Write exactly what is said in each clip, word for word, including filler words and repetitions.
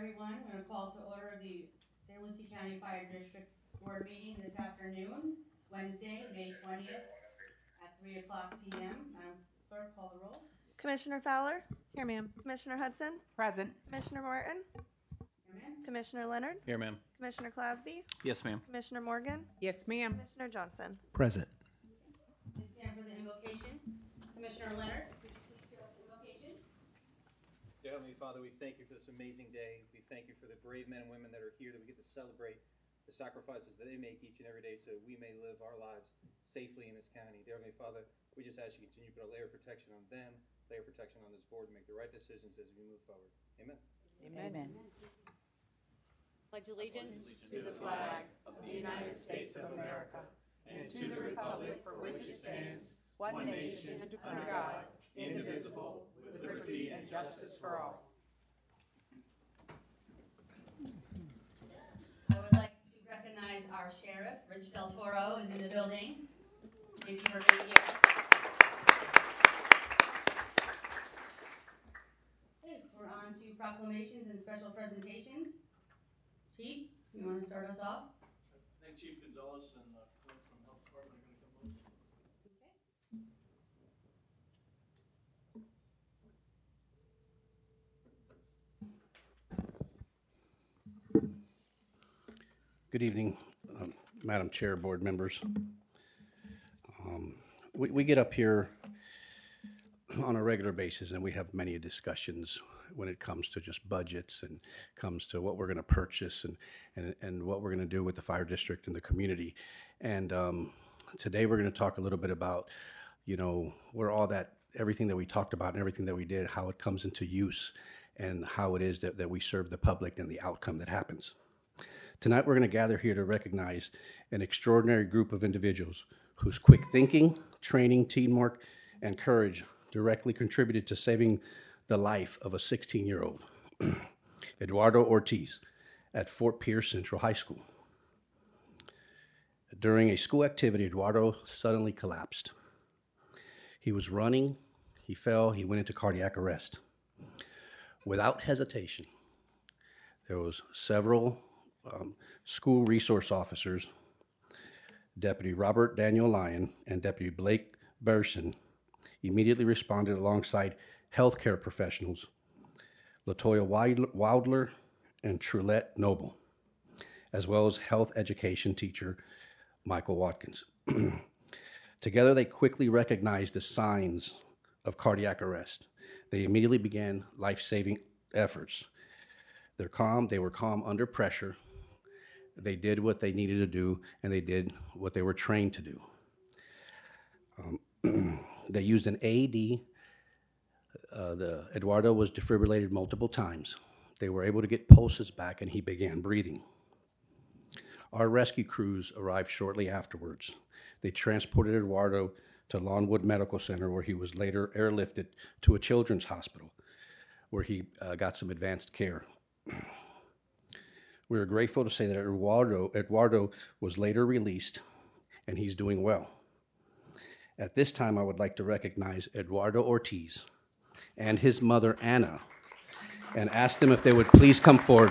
everyone. I'm going to call to order the Saint Lucie County Fire District Board meeting this afternoon. It's Wednesday, May twentieth at three o'clock p m Madam Clerk, call the roll. Commissioner Fowler? Here, ma'am. Commissioner Hudson? Present. Commissioner Martin? Here, ma'am. Commissioner Leonard? Here, ma'am. Commissioner Clasby? Yes, ma'am. Commissioner Morgan? Yes, ma'am. Commissioner Johnson? Present. Please stand for the invocation. Commissioner Leonard, could you please give us the invocation? Dear Heavenly Father, we thank you for this amazing day. We thank you for the brave men and women that are here, that we get to celebrate the sacrifices that they make each and every day so we may live our lives safely in this county. Dear Heavenly Father, we just ask you to continue to put a layer of protection on them, layer of protection on this board to make the right decisions as we move forward. Amen. Amen. Pledge allegiance to the flag of the United States of America and to the republic for which it stands, one nation, under God, indivisible, with liberty and justice for all. I would like to recognize our sheriff, Rich Del Toro, is in the building. Thank you for being here. Okay, we're on to proclamations and special presentations. Chief, you want to start us off? I think Chief Gonzalez and uh, Clint from Health Department are going to come over. Good evening, um, Madam Chair, board members. Um, we, we get up here on a regular basis and we have many discussions when it comes to just budgets and comes to what we're going to purchase and, and, and what we're going to do with the fire district and the community. And um, today we're going to talk a little bit about, you know, where all that, everything that we talked about and everything that we did, how it comes into use and how it is that, that we serve the public and the outcome that happens. Tonight we're going to gather here to recognize an extraordinary group of individuals whose quick thinking, training, teamwork, and courage directly contributed to saving the life of a sixteen-year-old, Eduardo Ortiz, at Fort Pierce Central High School. During a school activity, Eduardo suddenly collapsed. He was running, he fell, he went into cardiac arrest. Without hesitation, there was several um, school resource officers, Deputy Robert Daniel Lyon and Deputy Blake Burson, immediately responded alongside healthcare professionals, Latoya Wildler and Trulette Noble, as well as health education teacher, Michael Watkins. Together, they quickly recognized the signs of cardiac arrest. They immediately began life-saving efforts. They're calm, they were calm under pressure. They did what they needed to do, and they did what they were trained to do. Um, they used an A E D. Uh, the Eduardo was defibrillated multiple times. They were able to get pulses back, and he began breathing. Our rescue crews arrived shortly afterwards. They transported Eduardo to Lawnwood Medical Center, where he was later airlifted to a children's hospital, where he uh, got some advanced care. We are grateful to say that Eduardo, Eduardo was later released, and he's doing well. At this time, I would like to recognize Eduardo Ortiz and his mother, Anna, and ask them if they would please come forward.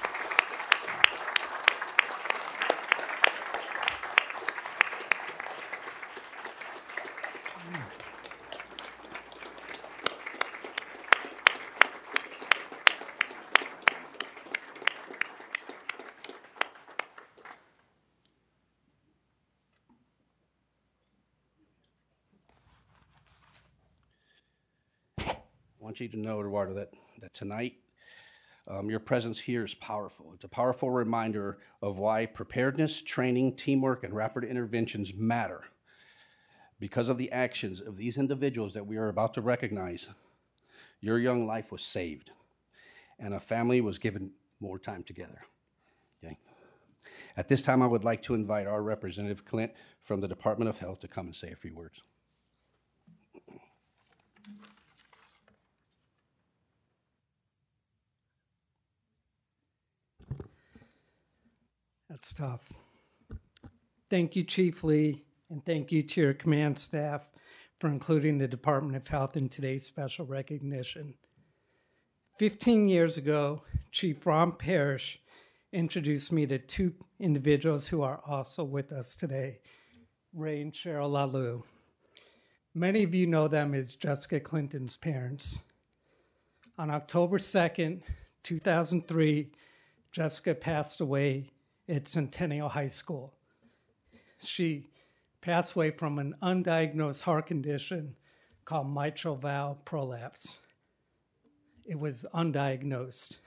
I want you to know, Eduardo, that, that tonight um, your presence here is powerful. It's a powerful reminder of why preparedness, training, teamwork, and rapid interventions matter. Because of the actions of these individuals that we are about to recognize, your young life was saved, and a family was given more time together. Okay? At this time, I would like to invite our representative, Clint, from the Department of Health to come and say a few words. That's tough. Thank you, Chief Lee, and thank you to your command staff for including the Department of Health in today's special recognition. Fifteen years ago, Chief Ron Parrish introduced me to two individuals who are also with us today, Ray and Cheryl Lalou. Many of you know them as Jessica Clinton's parents. On October second, two thousand three, Jessica passed away at Centennial High School. She passed away from an undiagnosed heart condition called mitral valve prolapse. It was undiagnosed.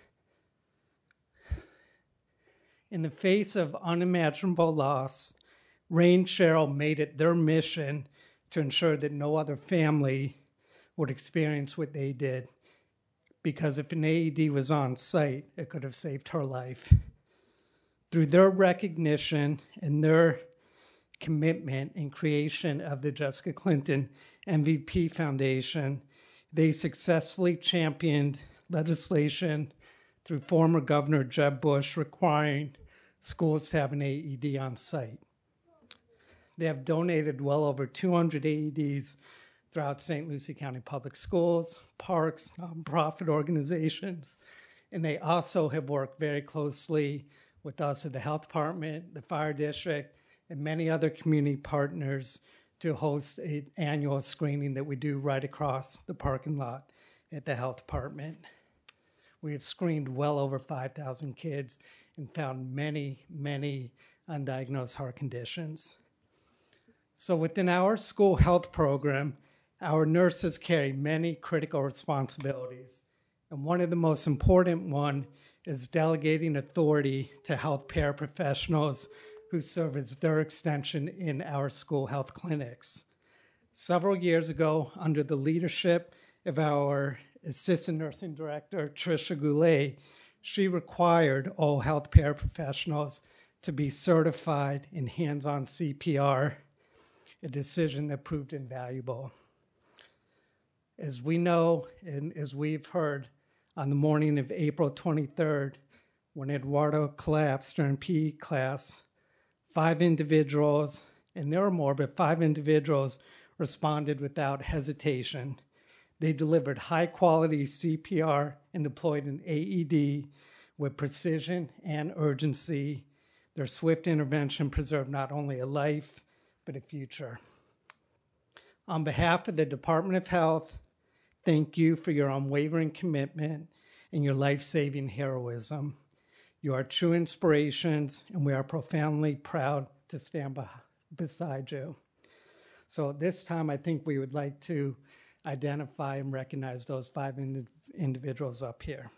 In the face of unimaginable loss, Ray and Cheryl made it their mission to ensure that no other family would experience what they did, because if an A E D was on site, it could have saved her life. Through their recognition and their commitment and creation of the Jessica Clinton M V P Foundation, they successfully championed legislation through former Governor Jeb Bush requiring schools to have an A E D on site. They have donated well over two hundred A E Ds throughout Saint Lucie County Public Schools, parks, nonprofit organizations, and they also have worked very closely with us at the Health Department, the Fire District, and many other community partners to host an annual screening that we do right across the parking lot at the Health Department. We have screened well over five thousand kids and found many, many undiagnosed heart conditions. So within our school health program, our nurses carry many critical responsibilities. And one of the most important one is delegating authority to health paraprofessionals who serve as their extension in our school health clinics. Several years ago, under the leadership of our Assistant Nursing Director, Tricia Goulet, she required all health paraprofessionals to be certified in hands-on C P R, a decision that proved invaluable. As we know, and as we've heard, on the morning of April twenty-third, when Eduardo collapsed during P E class, five individuals, and there were more, but five individuals responded without hesitation. They delivered high-quality C P R and deployed an A E D with precision and urgency. Their swift intervention preserved not only a life, but a future. On behalf of the Department of Health, thank you for your unwavering commitment and your life-saving heroism. You are true inspirations, and we are profoundly proud to stand be- beside you. So at this time, I think we would like to identify and recognize those five ind- individuals up here.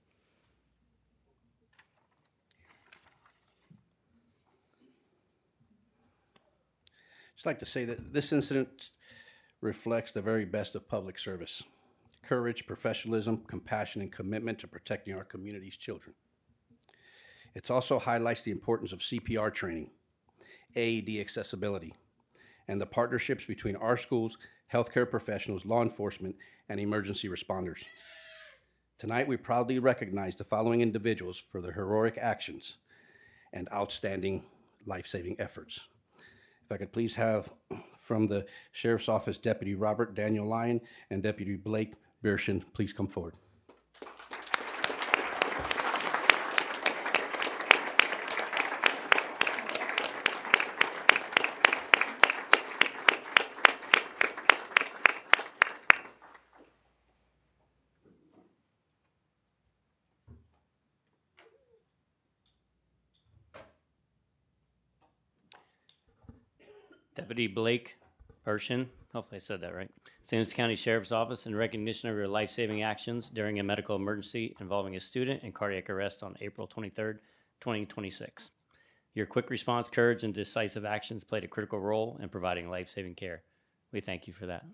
Just like to say that this incident reflects the very best of public service: courage, professionalism, compassion, and commitment to protecting our community's children. It also highlights the importance of C P R training, A E D accessibility, and the partnerships between our schools, healthcare professionals, law enforcement, and emergency responders. Tonight, we proudly recognize the following individuals for their heroic actions and outstanding life-saving efforts. If I could please have from the Sheriff's Office, Deputy Robert Daniel Lyon and Deputy Blake Bershin, please come forward. Deputy Blake Bershin, hopefully I said that right, Saint Lucie County Sheriff's Office, in recognition of your life-saving actions during a medical emergency involving a student in cardiac arrest on April twenty-third, twenty twenty-six. Your quick response, courage, and decisive actions played a critical role in providing life-saving care. We thank you for that.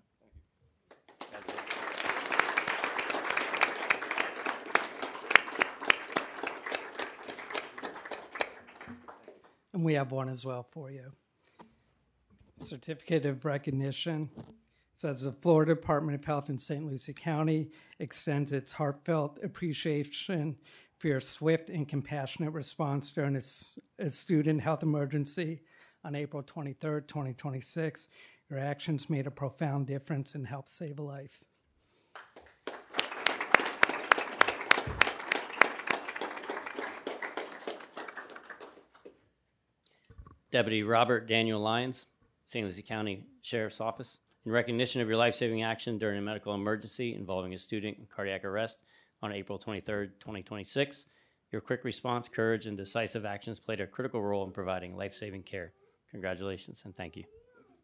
And we have one as well for you. Certificate of recognition says the Florida Department of Health in Saint Lucie County extends its heartfelt appreciation for your swift and compassionate response during a, a student health emergency on April twenty-third, twenty twenty-six. Your actions made a profound difference and helped save a life. Deputy Robert Daniel Lyons, Saint Lucie County Sheriff's Office. In recognition of your life-saving action during a medical emergency involving a student in cardiac arrest on April twenty-third, twenty twenty-six, your quick response, courage, and decisive actions played a critical role in providing life-saving care. Congratulations and thank you.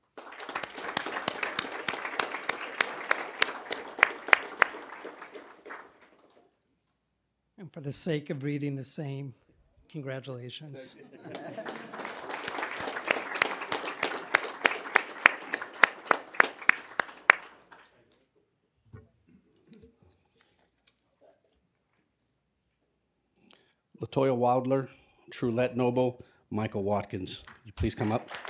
And for the sake of reading the same, congratulations. Latoya Wildler, Trulette Noble, Michael Watkins. Would you please come up?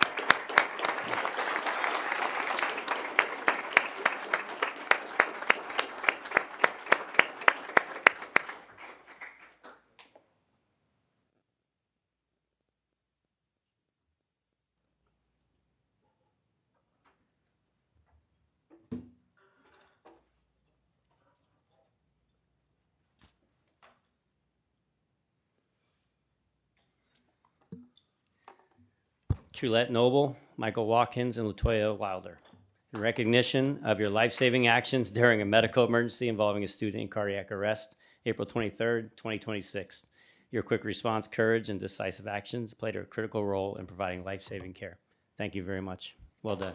Trulette Noble, Michael Watkins, and Latoya Wilder. In recognition of your life-saving actions during a medical emergency involving a student in cardiac arrest, April twenty-third, twenty twenty-six. Your quick response, courage, and decisive actions played a critical role in providing life-saving care. Thank you very much. Well done.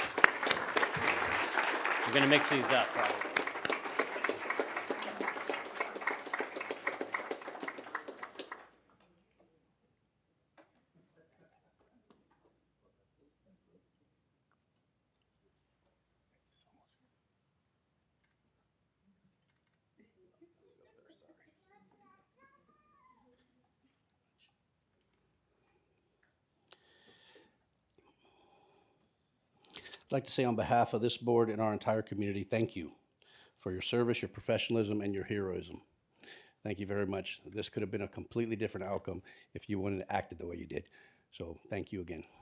We're going to mix these up, probably. I'd like to say on behalf of this board and our entire community, thank you for your service, your professionalism, and your heroism. Thank you very much. This could have been a completely different outcome if you wouldn't have acted the way you did. So thank you again.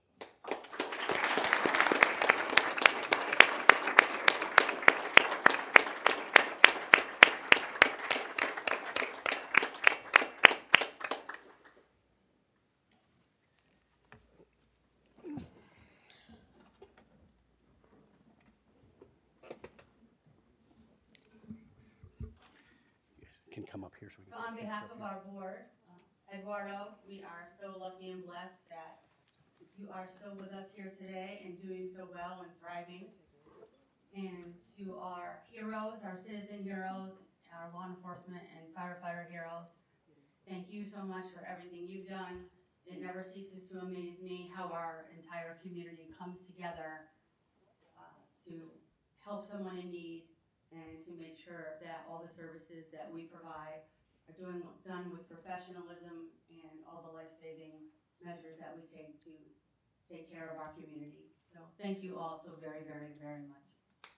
Can come up here so we So can. on behalf of our board, uh, Eduardo, we are so lucky and blessed that you are still with us here today and doing so well and thriving. And to our heroes, our citizen heroes, our law enforcement and firefighter heroes, thank you so much for everything you've done. It never ceases to amaze me how our entire community comes together uh, to help someone in need and to make sure that all the services that we provide are doing, done with professionalism and all the life-saving measures that we take to take care of our community. So thank you all so very, very, very much.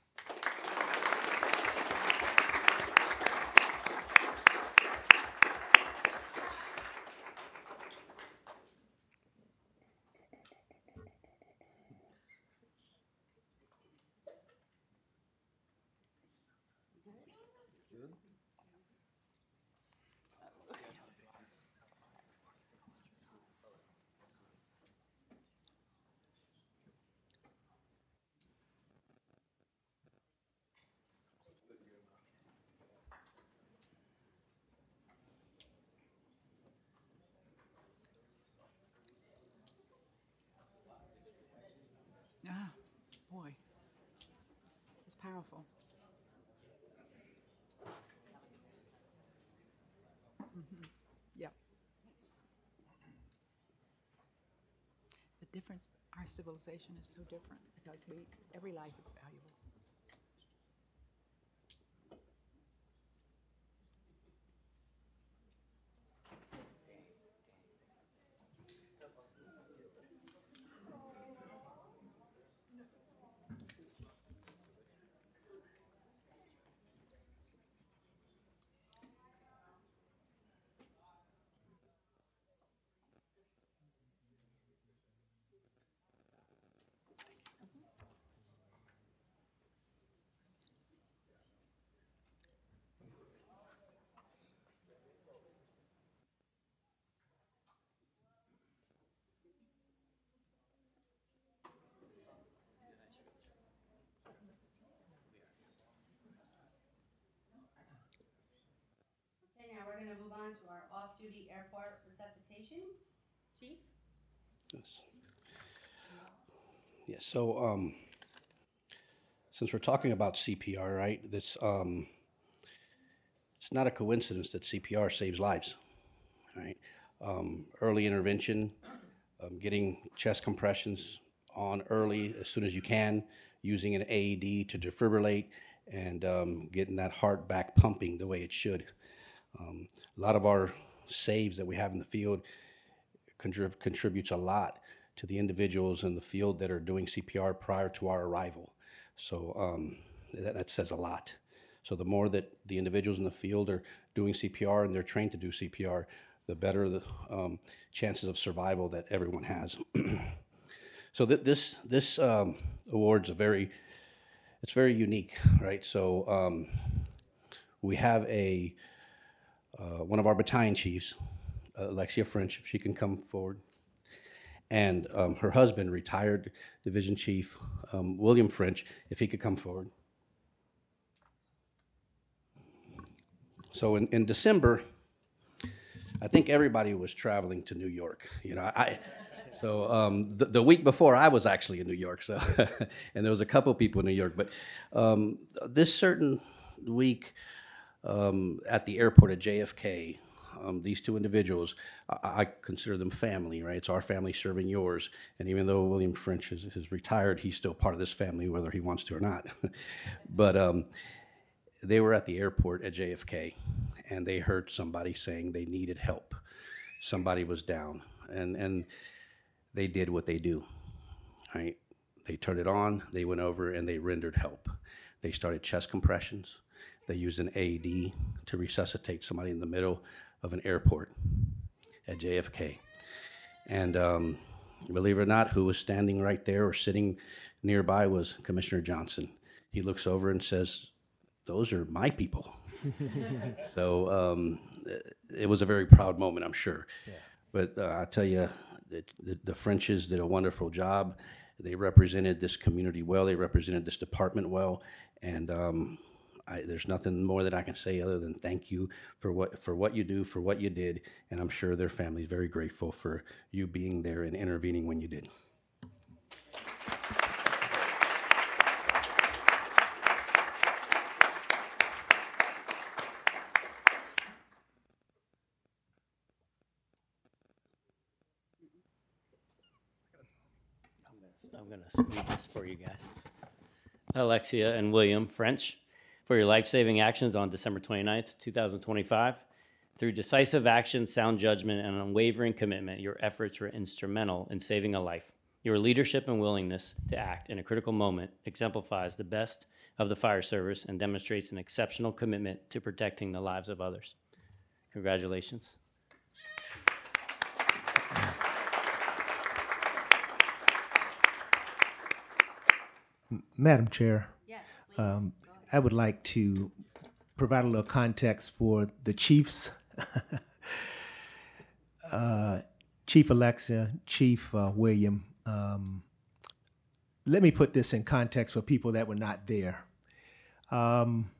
Ah, boy, it's powerful. Mm-hmm. Yep. The difference, our civilization is so different because we, every life is valuable. going to move on to our off-duty airport resuscitation. Chief? Yes. Yes. So, um, since we're talking about C P R, right? This um, it's not a coincidence that C P R saves lives, right? Um, early intervention, um, getting chest compressions on early as soon as you can, using an A E D to defibrillate, and um, getting that heart back pumping the way it should. Um, a lot of our saves that we have in the field contrib- contributes a lot to the individuals in the field that are doing C P R prior to our arrival. So um, that, that says a lot. So the more that the individuals in the field are doing C P R and they're trained to do C P R, the better the um, chances of survival that everyone has. So th- this this um, award's a very, it's very unique, right? So um, we have a uh, one of our battalion chiefs, uh, Alexia French, if she can come forward, and um, her husband, retired Division Chief um, William French, if he could come forward. So in, in December, I think everybody was traveling to New York. You know, I so um, the, the week before I was actually in New York. So and there was a couple people in New York, but um, this certain week um, at the airport at J F K. Um, these two individuals, I, I consider them family, right? It's our family serving yours. And even though William French is, is retired, he's still part of this family, whether he wants to or not. But um, they were at the airport at J F K, and they heard somebody saying they needed help. Somebody was down, and, and they did what they do, right? They turned it on, they went over, and they rendered help. They started chest compressions. They used an A E D to resuscitate somebody in the middle of an airport at J F K. And um, believe it or not, who was standing right there or sitting nearby was Commissioner Johnson. He looks over and says, "Those are my people." So um, it was a very proud moment, I'm sure. Yeah. But uh, I tell you, the, the, the Frenches did a wonderful job. They represented this community well. They represented this department well. And um, I, there's nothing more that I can say other than thank you for what for what you do, for what you did, and I'm sure their family is very grateful for you being there and intervening when you did. I'm going to read this for you guys. Alexia and William French, for your life-saving actions on December twenty-ninth, twenty twenty-five. Through decisive action, sound judgment, and unwavering commitment, your efforts were instrumental in saving a life. Your leadership and willingness to act in a critical moment exemplifies the best of the fire service and demonstrates an exceptional commitment to protecting the lives of others. Congratulations. Madam Chair, Yes, please. um, I would like to provide a little context for the chiefs. uh, Chief Alexia, Chief uh, William. Um, let me put this in context for people that were not there. Um,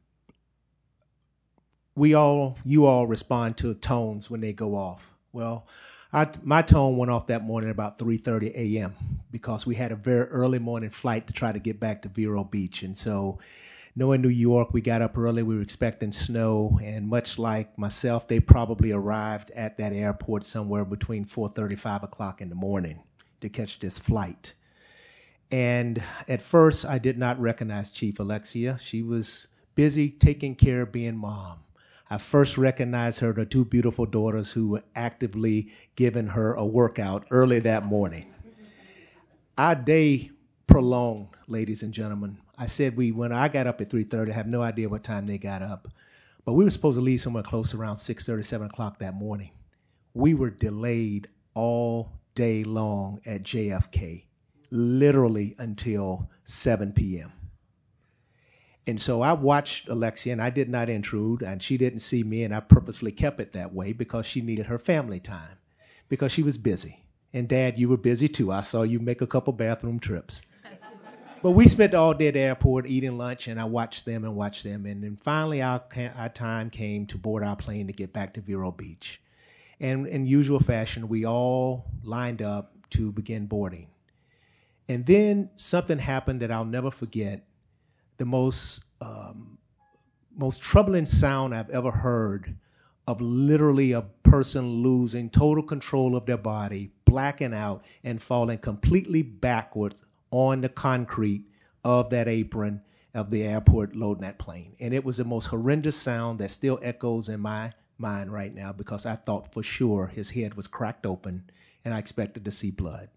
we all, you all respond to tones when they go off. Well, I, my tone went off that morning about three thirty a m because we had a very early morning flight to try to get back to Vero Beach. And so knowing New York, we got up early, we were expecting snow, and much like myself, they probably arrived at that airport somewhere between four thirty, five o'clock in the morning to catch this flight. And at first, I did not recognize Chief Alexia. She was busy taking care of being mom. I first recognized her, the two beautiful daughters who were actively giving her a workout early that morning. Our day prolonged, ladies and gentlemen. I said we, when I got up at three thirty, I have no idea what time they got up, but we were supposed to leave somewhere close around six thirty, seven o'clock that morning. We were delayed all day long at J F K, literally until seven p m And so I watched Alexia, and I did not intrude, and she didn't see me, and I purposely kept it that way because she needed her family time, because she was busy. And Dad, you were busy too. I saw you make a couple bathroom trips. But we spent all day at the airport eating lunch, and I watched them and watched them. And then finally, our, ca- our time came to board our plane to get back to Vero Beach. And in usual fashion, we all lined up to begin boarding. And then something happened that I'll never forget. The most um, most troubling sound I've ever heard of literally a person losing total control of their body, blacking out, and falling completely backwards on the concrete of that apron of the airport loading that plane. And it was the most horrendous sound that still echoes in my mind right now, because I thought for sure his head was cracked open and I expected to see blood.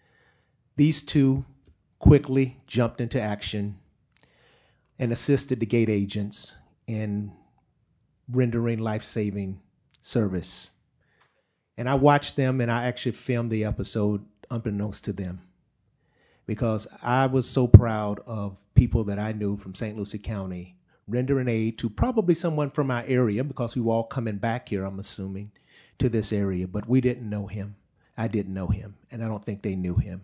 These two quickly jumped into action and assisted the gate agents in rendering life-saving service. And I watched them, and I actually filmed the episode unbeknownst to them, because I was so proud of people that I knew from Saint Lucie County rendering aid to probably someone from our area, because we were all coming back here, I'm assuming, to this area, but we didn't know him. I didn't know him, and I don't think they knew him.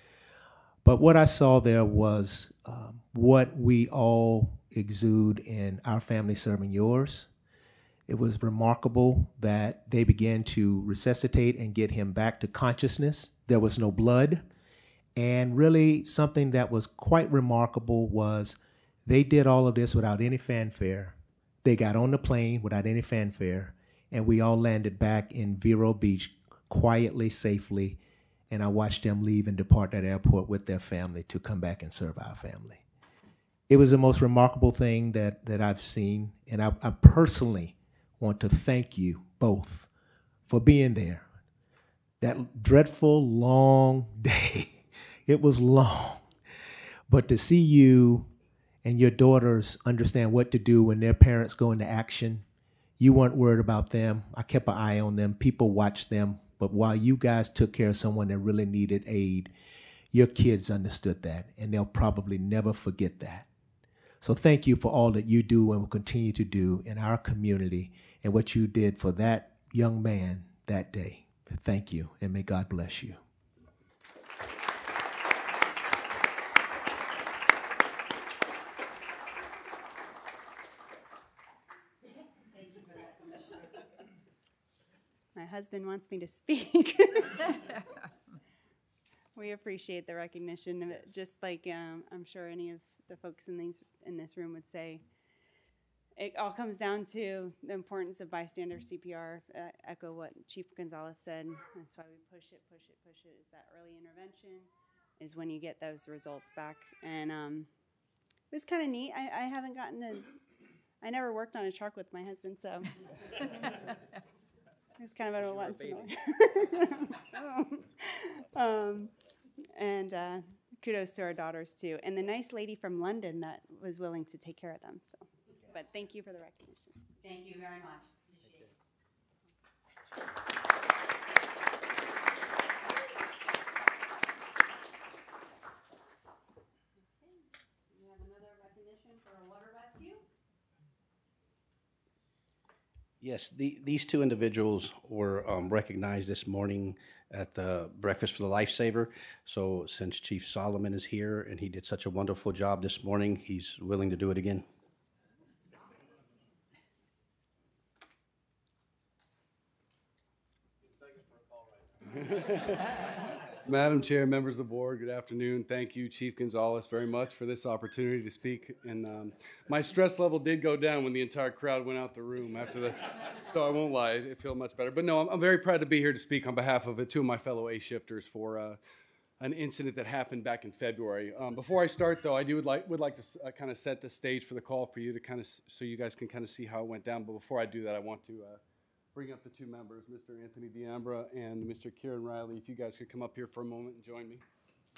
But what I saw there was um, what we all exude in Our Family Serving Yours. It was remarkable that they began to resuscitate and get him back to consciousness. There was no blood. And really something that was quite remarkable was they did all of this without any fanfare. They got on the plane without any fanfare, and we all landed back in Vero Beach quietly, safely, and I watched them leave and depart that airport with their family to come back and serve our family. It was the most remarkable thing that, that I've seen, and I, I personally want to thank you both for being there. That dreadful, long day, it was long, but to see you and your daughters understand what to do when their parents go into action, you weren't worried about them. I kept an eye on them. People watched them. But while you guys took care of someone that really needed aid, your kids understood that, and they'll probably never forget that. So thank you for all that you do and will continue to do in our community and what you did for that young man that day. Thank you, and may God bless you. My husband wants me to speak. We appreciate the recognition of it. Just like um, I'm sure any of the folks in these in this room would say, it all comes down to the importance of bystander C P R. Uh, echo what Chief Gonzalez said. That's why we push it, push it, push it. Is that early intervention is when you get those results back. And um, it was kind of neat. I, I haven't gotten to. I never worked on a truck with my husband, so. It's kind of a once in a while. um, and uh, kudos to our daughters, too. And the nice lady from London that was willing to take care of them. So, but thank you for the recognition. Thank you very much. Appreciate it. Okay. We have another recognition for a water rescue. Yes, the, these two individuals were um, recognized this morning at the Breakfast for the Lifesaver. So since Chief Solomon is here and he did such a wonderful job this morning, he's willing to do it again. Madam Chair, members of the board, good afternoon. Thank you, Chief Gonzalez, very much for this opportunity to speak. And um, my stress level did go down when the entire crowd went out the room after the, so I won't lie, I feel much better. But no, I'm, I'm very proud to be here to speak on behalf of uh, two of my fellow A-shifters for uh, an incident that happened back in February. Um, before I start, though, I do would like would like to uh, kind of set the stage for the call for you to kind of so you guys can kind of see how it went down. But before I do that, I want to. Uh, bring up the two members, Mister Anthony D'Ambra and Mister Kieran Riley. If you guys could come up here for a moment and join me.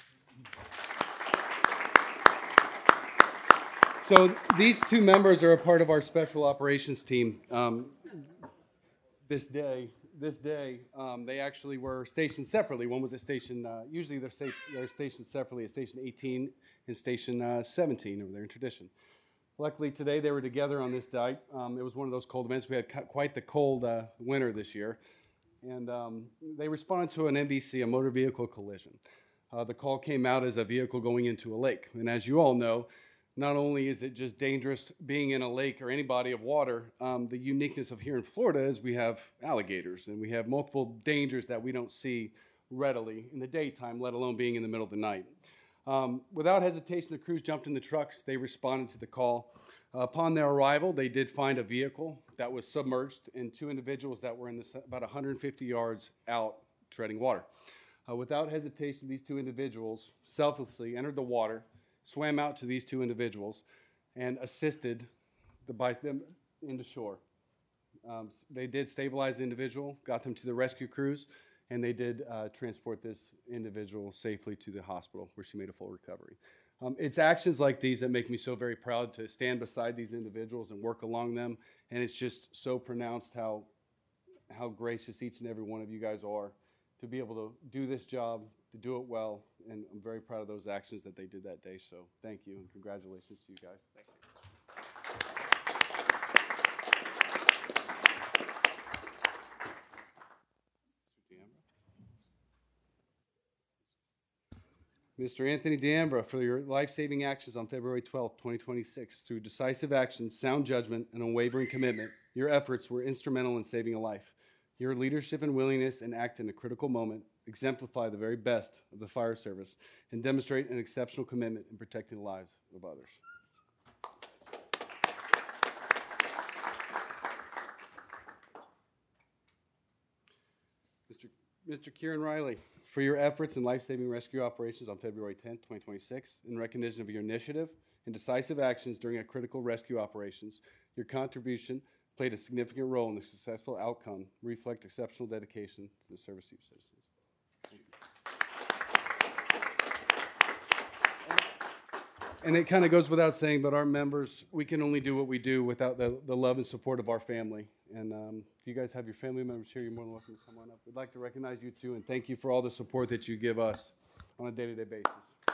So these two members are a part of our special operations team. Um, this day, this day, um, they actually were stationed separately. One was at station, uh, usually they're, sta- they're stationed separately at station eighteen and station uh, seventeen over there in tradition. Luckily, today they were together on this day. Um, it was one of those cold events. We had cu- quite the cold uh, winter this year. And um, they responded to an M V C, a motor vehicle collision. Uh, the call came out as a vehicle going into a lake. And as you all know, not only is it just dangerous being in a lake or any body of water, um, the uniqueness of here in Florida is we have alligators and we have multiple dangers that we don't see readily in the daytime, let alone being in the middle of the night. Um, without hesitation, the crews jumped in the trucks. They responded to the call. Uh, upon their arrival, they did find a vehicle that was submerged and two individuals that were in this, about one hundred fifty yards out treading water. Uh, without hesitation, these two individuals selflessly entered the water, swam out to these two individuals, and assisted the, by them into shore. Um, they did stabilize the individual, got them to the rescue crews, and they did uh, transport this individual safely to the hospital where she made a full recovery. Um, it's actions like these that make me so very proud to stand beside these individuals and work along them, and it's just so pronounced how, how gracious each and every one of you guys are to be able to do this job, to do it well, and I'm very proud of those actions that they did that day. So thank you and congratulations to you guys. Thank you. Mister Anthony D'Ambra, for your life-saving actions on February twelfth, twenty twenty-six. Through decisive action, sound judgment, and unwavering commitment, your efforts were instrumental in saving a life. Your leadership and willingness and act in a critical moment exemplify the very best of the fire service and demonstrate an exceptional commitment in protecting the lives of others. Mister Mister Kieran Riley, for your efforts in life-saving rescue operations on February tenth, twenty twenty-six, in recognition of your initiative and decisive actions during a critical rescue operations, your contribution played a significant role in the successful outcome, reflect exceptional dedication to the service of your citizens. And it kind of goes without saying, but our members, we can only do what we do without the, the love and support of our family. And um, if you guys have your family members here, you're more than welcome to come on up. We'd like to recognize you too, and thank you for all the support that you give us on a day-to-day basis.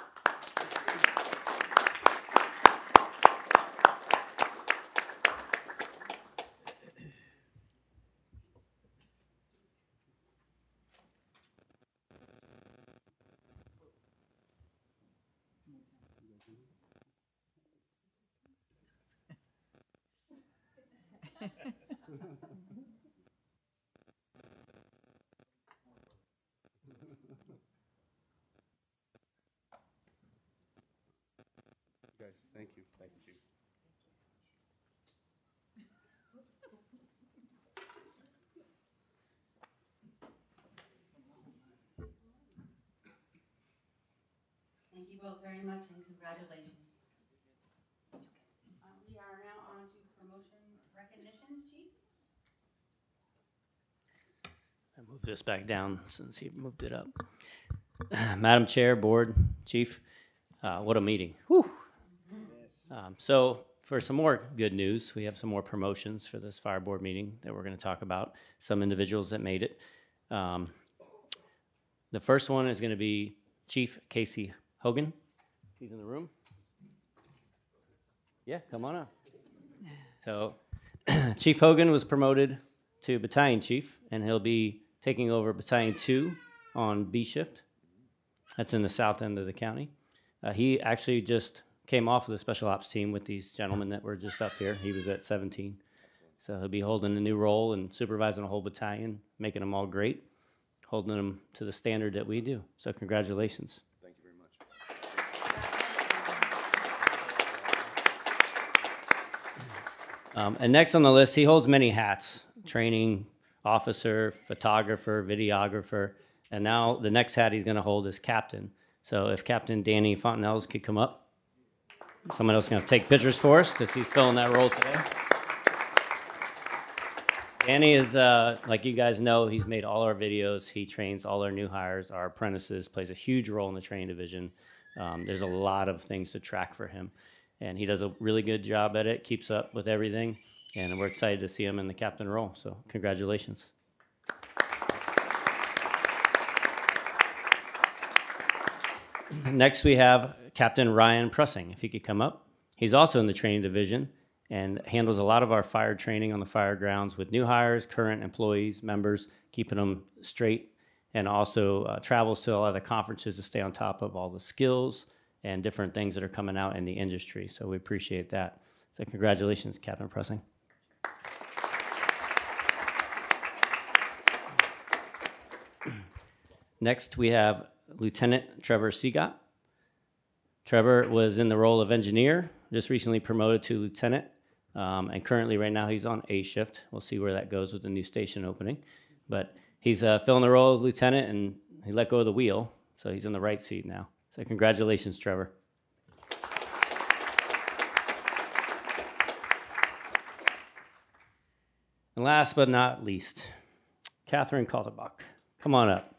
Guys, thank you. Thank you, Chief. Thank you both very much and congratulations. Uh, we are now on to promotion recognitions, Chief. I moved this back down since he moved it up. Madam Chair, Board, Chief, uh, what a meeting. Whew. Um, so for some more good news, we have some more promotions for this fire board meeting that we're going to talk about. Some individuals that made it. Um, the first one is going to be Chief Casey Hogan. He's in the room. Yeah, come on up. So Chief Hogan was promoted to battalion chief, and he'll be taking over battalion two on B shift. That's in the south end of the county. Uh, he actually just came off of the special ops team with these gentlemen that were just up here. He was at seventeen. So he'll be holding a new role and supervising a whole battalion, making them all great, holding them to the standard that we do. So congratulations. Thank you very much. Um, and next on the list, he holds many hats: training officer, photographer, videographer, and now the next hat he's going to hold is captain. So if Captain Danny Fontanelles could come up. Someone else is going to take pictures for us because he's filling that role today. Danny is, uh, like you guys know, he's made all our videos. He trains all our new hires, our apprentices, plays a huge role in the training division. Um, there's a lot of things to track for him. And he does a really good job at it, keeps up with everything. And we're excited to see him in the captain role. So congratulations. Next, we have Captain Ryan Pressing, if he could come up. He's also in the training division and handles a lot of our fire training on the fire grounds with new hires, current employees, members, keeping them straight and also uh, travels to a lot of the conferences to stay on top of all the skills and different things that are coming out in the industry. So we appreciate that. So congratulations, Captain Pressing. Next, we have Lieutenant Trevor Seagot. Trevor was in the role of engineer, just recently promoted to lieutenant, um, and currently right now he's on A shift. We'll see where that goes with the new station opening. But he's uh, filling the role of lieutenant, and he let go of the wheel, so he's in the right seat now. So congratulations, Trevor. And last but not least, Catherine Kaltenbach. Come on up.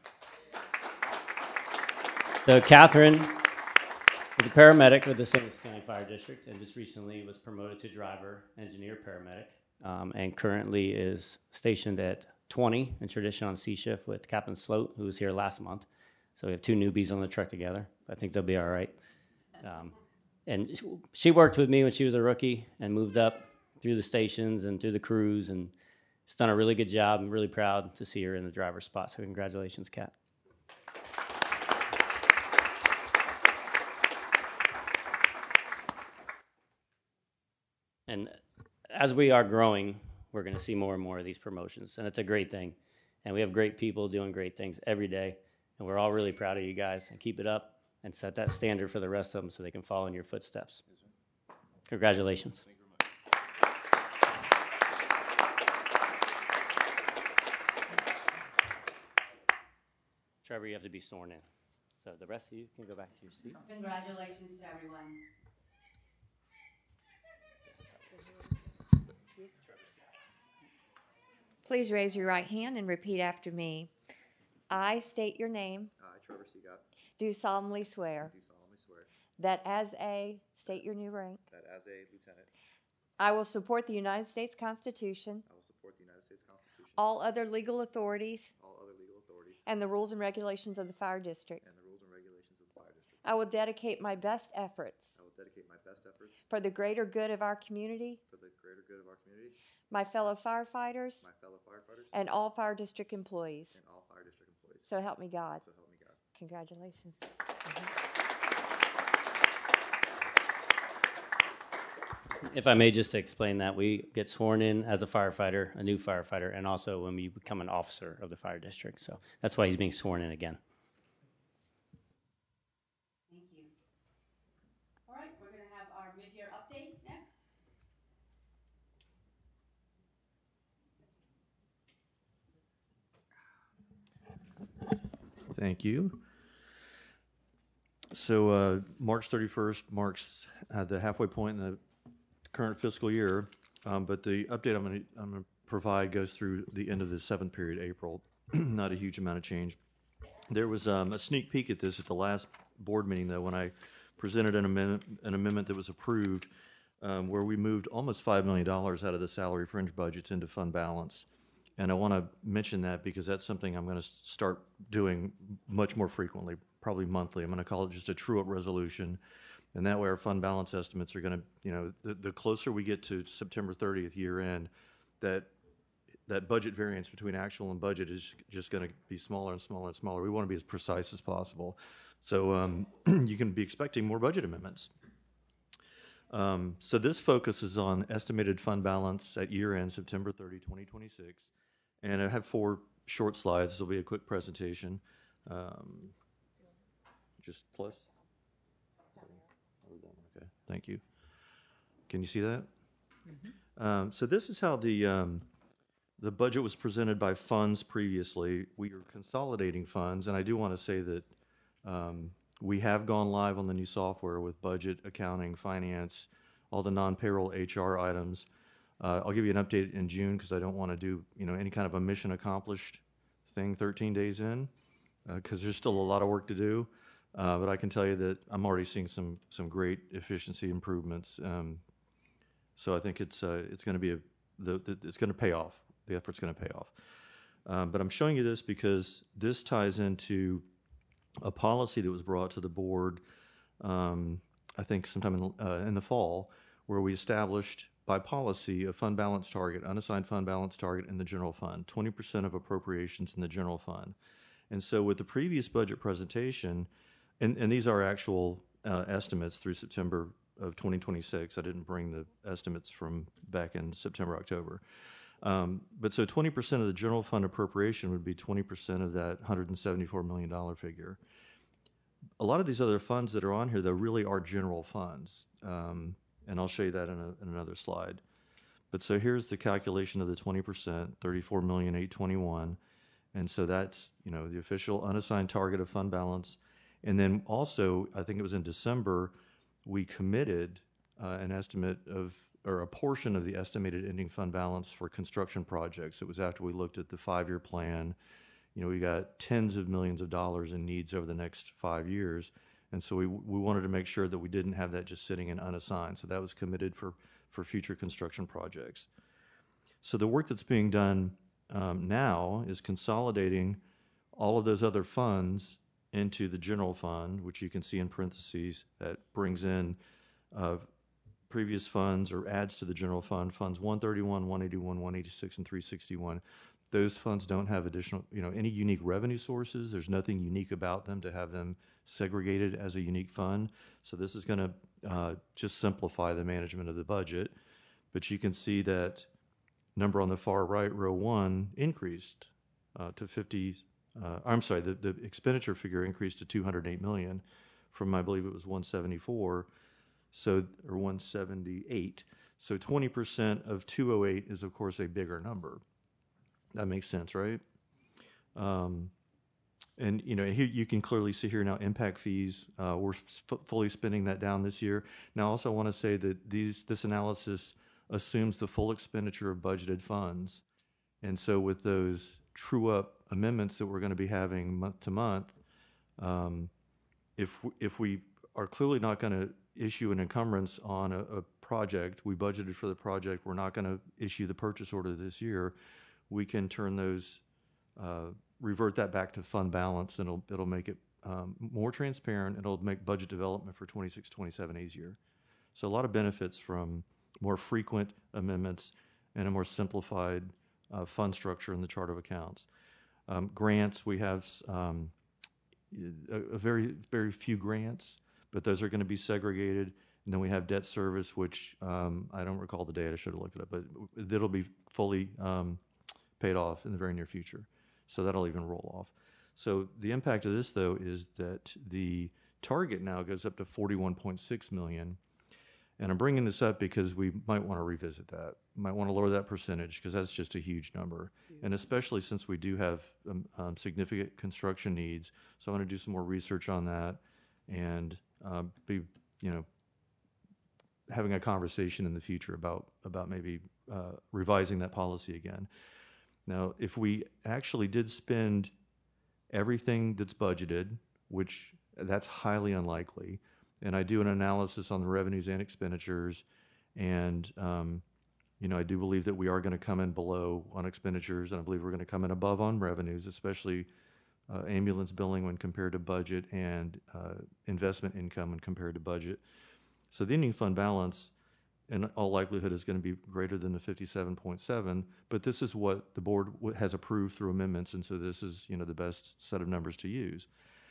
So Catherine is a paramedic with the Saint Louis County Fire District and just recently was promoted to driver, engineer, paramedic, um, and currently is stationed at twenty in tradition on C shift with Captain Sloat, who was here last month. So we have two newbies on the truck together. I think they'll be all right. Um, and she worked with me when she was a rookie and moved up through the stations and through the crews, and she's done a really good job. I'm really proud to see her in the driver's spot. So congratulations, Kat. And as we are growing, we're going to see more and more of these promotions, and it's a great thing. And we have great people doing great things every day, and we're all really proud of you guys. And keep it up and set that standard for the rest of them so they can follow in your footsteps. Congratulations. Thank you very much. Trevor, you have to be sworn in. So the rest of you can go back to your seat. Congratulations to everyone. Please raise your right hand and repeat after me. I state your name. I, Trevor Seagot, Do solemnly swear. do solemnly swear That as a, state your new rank. that as a lieutenant, I will support the United States Constitution. I will support the United States Constitution, All other legal authorities. all other legal authorities, And the rules and regulations of the Fire District. and the rules and regulations of the Fire District. I will dedicate my best efforts. I will dedicate my best efforts For the greater good of our community. for the greater good of our community, My fellow firefighters. my fellow firefighters, And all Fire District employees. and all Fire District employees. So help me God. So help me God. Congratulations. If I may just explain that, we get sworn in as a firefighter, a new firefighter, and also when we become an officer of the fire district. So that's why he's being sworn in again. Thank you. All right, we're going to have our mid-year update next. Thank you. So uh, March thirty-first marks uh, the halfway point in the current fiscal year, um, but the update I'm going to I'm going to provide goes through the end of the seventh period, April. Not a huge amount of change. There was um, a sneak peek at this at the last board meeting, though, when I presented an amendment, an amendment that was approved, um, where we moved almost five million dollars out of the salary fringe budgets into fund balance. And I want to mention that because that's something I'm going to start doing much more frequently, probably monthly. I'm going to call it just a true-up resolution. And that way our fund balance estimates are going to, you know, the, the closer we get to September thirtieth year end, that that budget variance between actual and budget is just going to be smaller and smaller and smaller. We want to be as precise as possible. So um, you can be expecting more budget amendments. Um, so this focuses on estimated fund balance at year end, September thirtieth, twenty twenty-six. And I have four short slides. This will be a quick presentation. Um, just plus? Okay, thank you. Can you see that? Mm-hmm. Um, so this is how the um, the budget was presented by funds previously. We are consolidating funds, and I do want to say that um, we have gone live on the new software with budget, accounting, finance, all the non-payroll H R items. Uh, I'll give you an update in June because I don't want to do, you know, any kind of a mission accomplished thing thirteen days in because uh, there's still a lot of work to do. Uh, but I can tell you that I'm already seeing some some great efficiency improvements. Um, so I think it's uh, it's going to be a the, the it's going to pay off. The effort's going to pay off. Um, but I'm showing you this because this ties into a policy that was brought to the board, um, I think sometime in, uh, in the fall, where we established by policy a fund balance target, unassigned fund balance target in the general fund, twenty percent of appropriations in the general fund. And so with the previous budget presentation, and, and these are actual uh, estimates through September of twenty twenty-six. I didn't bring the estimates from back in September, October. Um, but so twenty percent of the general fund appropriation would be twenty percent of that one hundred seventy-four million dollars figure. A lot of these other funds that are on here, though, really are general funds. Um, and I'll show you that in, a, in another slide. But so here's the calculation of the twenty percent, thirty-four million eight hundred twenty-one thousand. And so that's, you know, the official unassigned target of fund balance. And then also, I think it was in December, we committed uh, an estimate of, or a portion of the estimated ending fund balance for construction projects. It was after we looked at the five-year plan. You know, we got tens of millions of dollars in needs over the next five years. And so we, we wanted to make sure that we didn't have that just sitting in unassigned. So that was committed for, for future construction projects. So the work that's being done um, now is consolidating all of those other funds into the general fund, which you can see in parentheses. That brings in uh, previous funds or adds to the general fund, funds one thirty-one, one eighty-one, one eighty-six, and three sixty-one. Those funds don't have additional, you know, any unique revenue sources. There's nothing unique about them to have them segregated as a unique fund. So this is going to uh, just simplify the management of the budget. But you can see that number on the far right, row one, increased uh, to fifty. Uh, I'm sorry, the, the expenditure figure increased to two hundred eight million from, I believe it was one seventy-four, so, or one seventy-eight. So twenty percent of two oh eight is, of course, a bigger number. That makes sense, right? Um, and, you know, here you can clearly see here now impact fees. Uh, we're f- fully spending that down this year. Now, I also want to say that these this analysis assumes the full expenditure of budgeted funds. And so with those true-up amendments that we're going to be having month to month, um, if, w- if we are clearly not going to issue an encumbrance on a, a project, we budgeted for the project, we're not going to issue the purchase order this year, we can turn those, uh, revert that back to fund balance, and it'll, it'll make it um, more transparent, and it'll make budget development for twenty-six twenty-seven easier. So a lot of benefits from more frequent amendments and a more simplified uh, fund structure in the chart of accounts. Um, grants, we have um, a, a very, very few grants, but those are going to be segregated. And then we have debt service, which um, I don't recall the date, I should have looked it up, but it'll be fully um, paid off in the very near future. So that'll even roll off. So the impact of this, though, is that the target now goes up to forty-one point six million. And I'm bringing this up because we might want to revisit that. Might want to lower that percentage because that's just a huge number. And especially since we do have um, um, significant construction needs. So I want to do some more research on that and uh, be, you know, having a conversation in the future about, about maybe uh, revising that policy again. Now, if we actually did spend everything that's budgeted, which that's highly unlikely, and I do an analysis on the revenues and expenditures, and um, you know, I do believe that we are going to come in below on expenditures, and I believe we're going to come in above on revenues, especially uh, ambulance billing when compared to budget, and uh, investment income when compared to budget. So the ending fund balance, in all likelihood, is going to be greater than the fifty-seven point seven, but this is what the board w- has approved through amendments, and so this is, you know, the best set of numbers to use.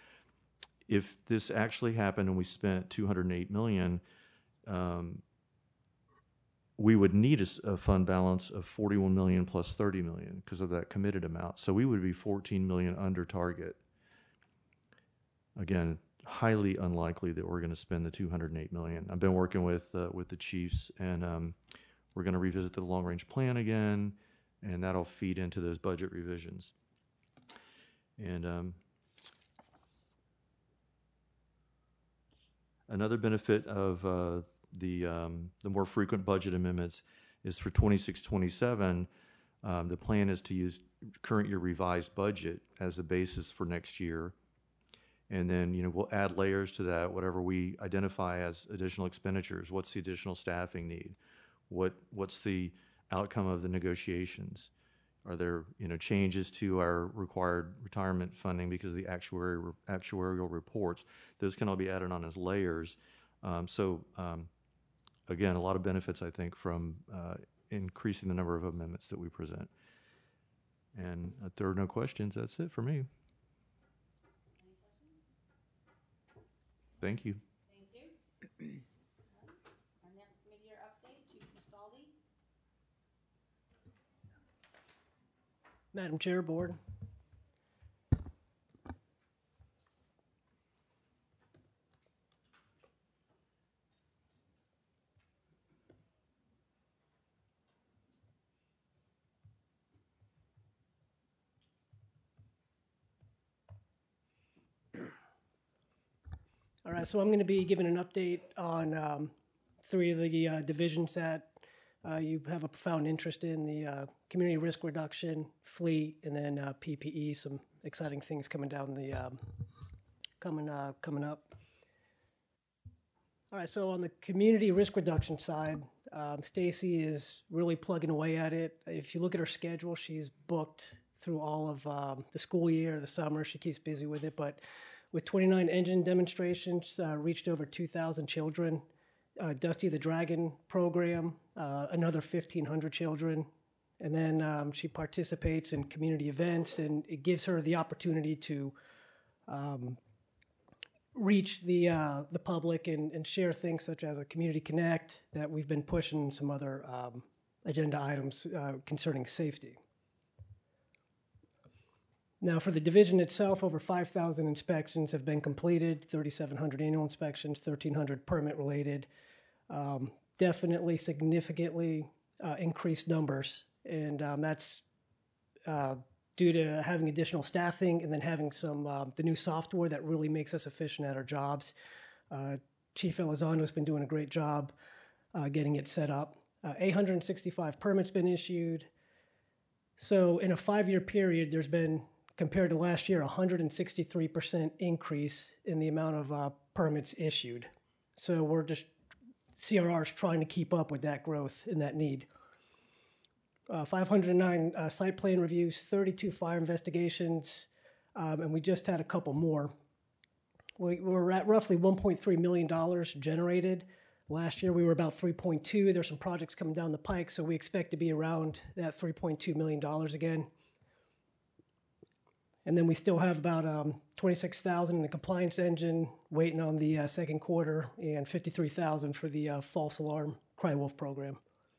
If this actually happened and we spent two hundred eight million dollars, um, we would need a, a fund balance of forty-one million dollars plus thirty million dollars because of that committed amount. So we would be fourteen million dollars under target. Again, highly unlikely that we're going to spend the two hundred eight million dollars. I've been working with uh, with the chiefs, and um, we're going to revisit the long-range plan again, and that'll feed into those budget revisions. And um, another benefit of uh, the um, the more frequent budget amendments is for twenty-six twenty-seven. Um, the plan is to use current year revised budget as the basis for next year. And then, you know, we'll add layers to that, whatever we identify as additional expenditures. What's the additional staffing need? What What's the outcome of the negotiations? Are there, you know, changes to our required retirement funding because of the actuary, actuarial reports? Those can all be added on as layers. Um, so, um, again, a lot of benefits, I think, from uh, increasing the number of amendments that we present. And if there are no questions, that's it for me. Thank you. Thank you. Our next mid-year update, Chief Castaldi. Madam Chair, Board. All right, so I'm going to be giving an update on um, three of the uh, divisions that uh, you have a profound interest in, the uh, community risk reduction, fleet, and then uh, P P E, some exciting things coming down the, um, coming, uh, coming up. All right, so on the community risk reduction side, um, Stacy is really plugging away at it. If you look at her schedule, she's booked through all of um, the school year, the summer, she keeps busy with it, but with twenty-nine engine demonstrations, uh, reached over two thousand children. Uh, Dusty the Dragon program, uh, another fifteen hundred children. And then um, she participates in community events, and it gives her the opportunity to um, reach the uh, the public and, and share things such as a Community Connect that we've been pushing, some other um, agenda items uh, concerning safety. Now, for the division itself, over five thousand inspections have been completed, thirty-seven hundred annual inspections, thirteen hundred permit-related. Um, definitely significantly uh, increased numbers, and um, that's uh, due to having additional staffing and then having some uh, the new software that really makes us efficient at our jobs. Uh, Chief Elizondo has been doing a great job uh, getting it set up. Uh, eight hundred sixty-five permits been issued. So in a five-year period, there's been, compared to last year, a one hundred sixty-three percent increase in the amount of uh, permits issued. So we're just, C R R is trying to keep up with that growth and that need. Uh, five hundred nine uh, site plan reviews, thirty-two fire investigations, um, and we just had a couple more. We, we're at roughly one point three million dollars generated. Last year we were about three point two. There's some projects coming down the pike, so we expect to be around that three point two million dollars again. And then we still have about um, twenty-six thousand in the compliance engine waiting on the uh, second quarter, and fifty-three thousand for the uh, false alarm Cry Wolf program.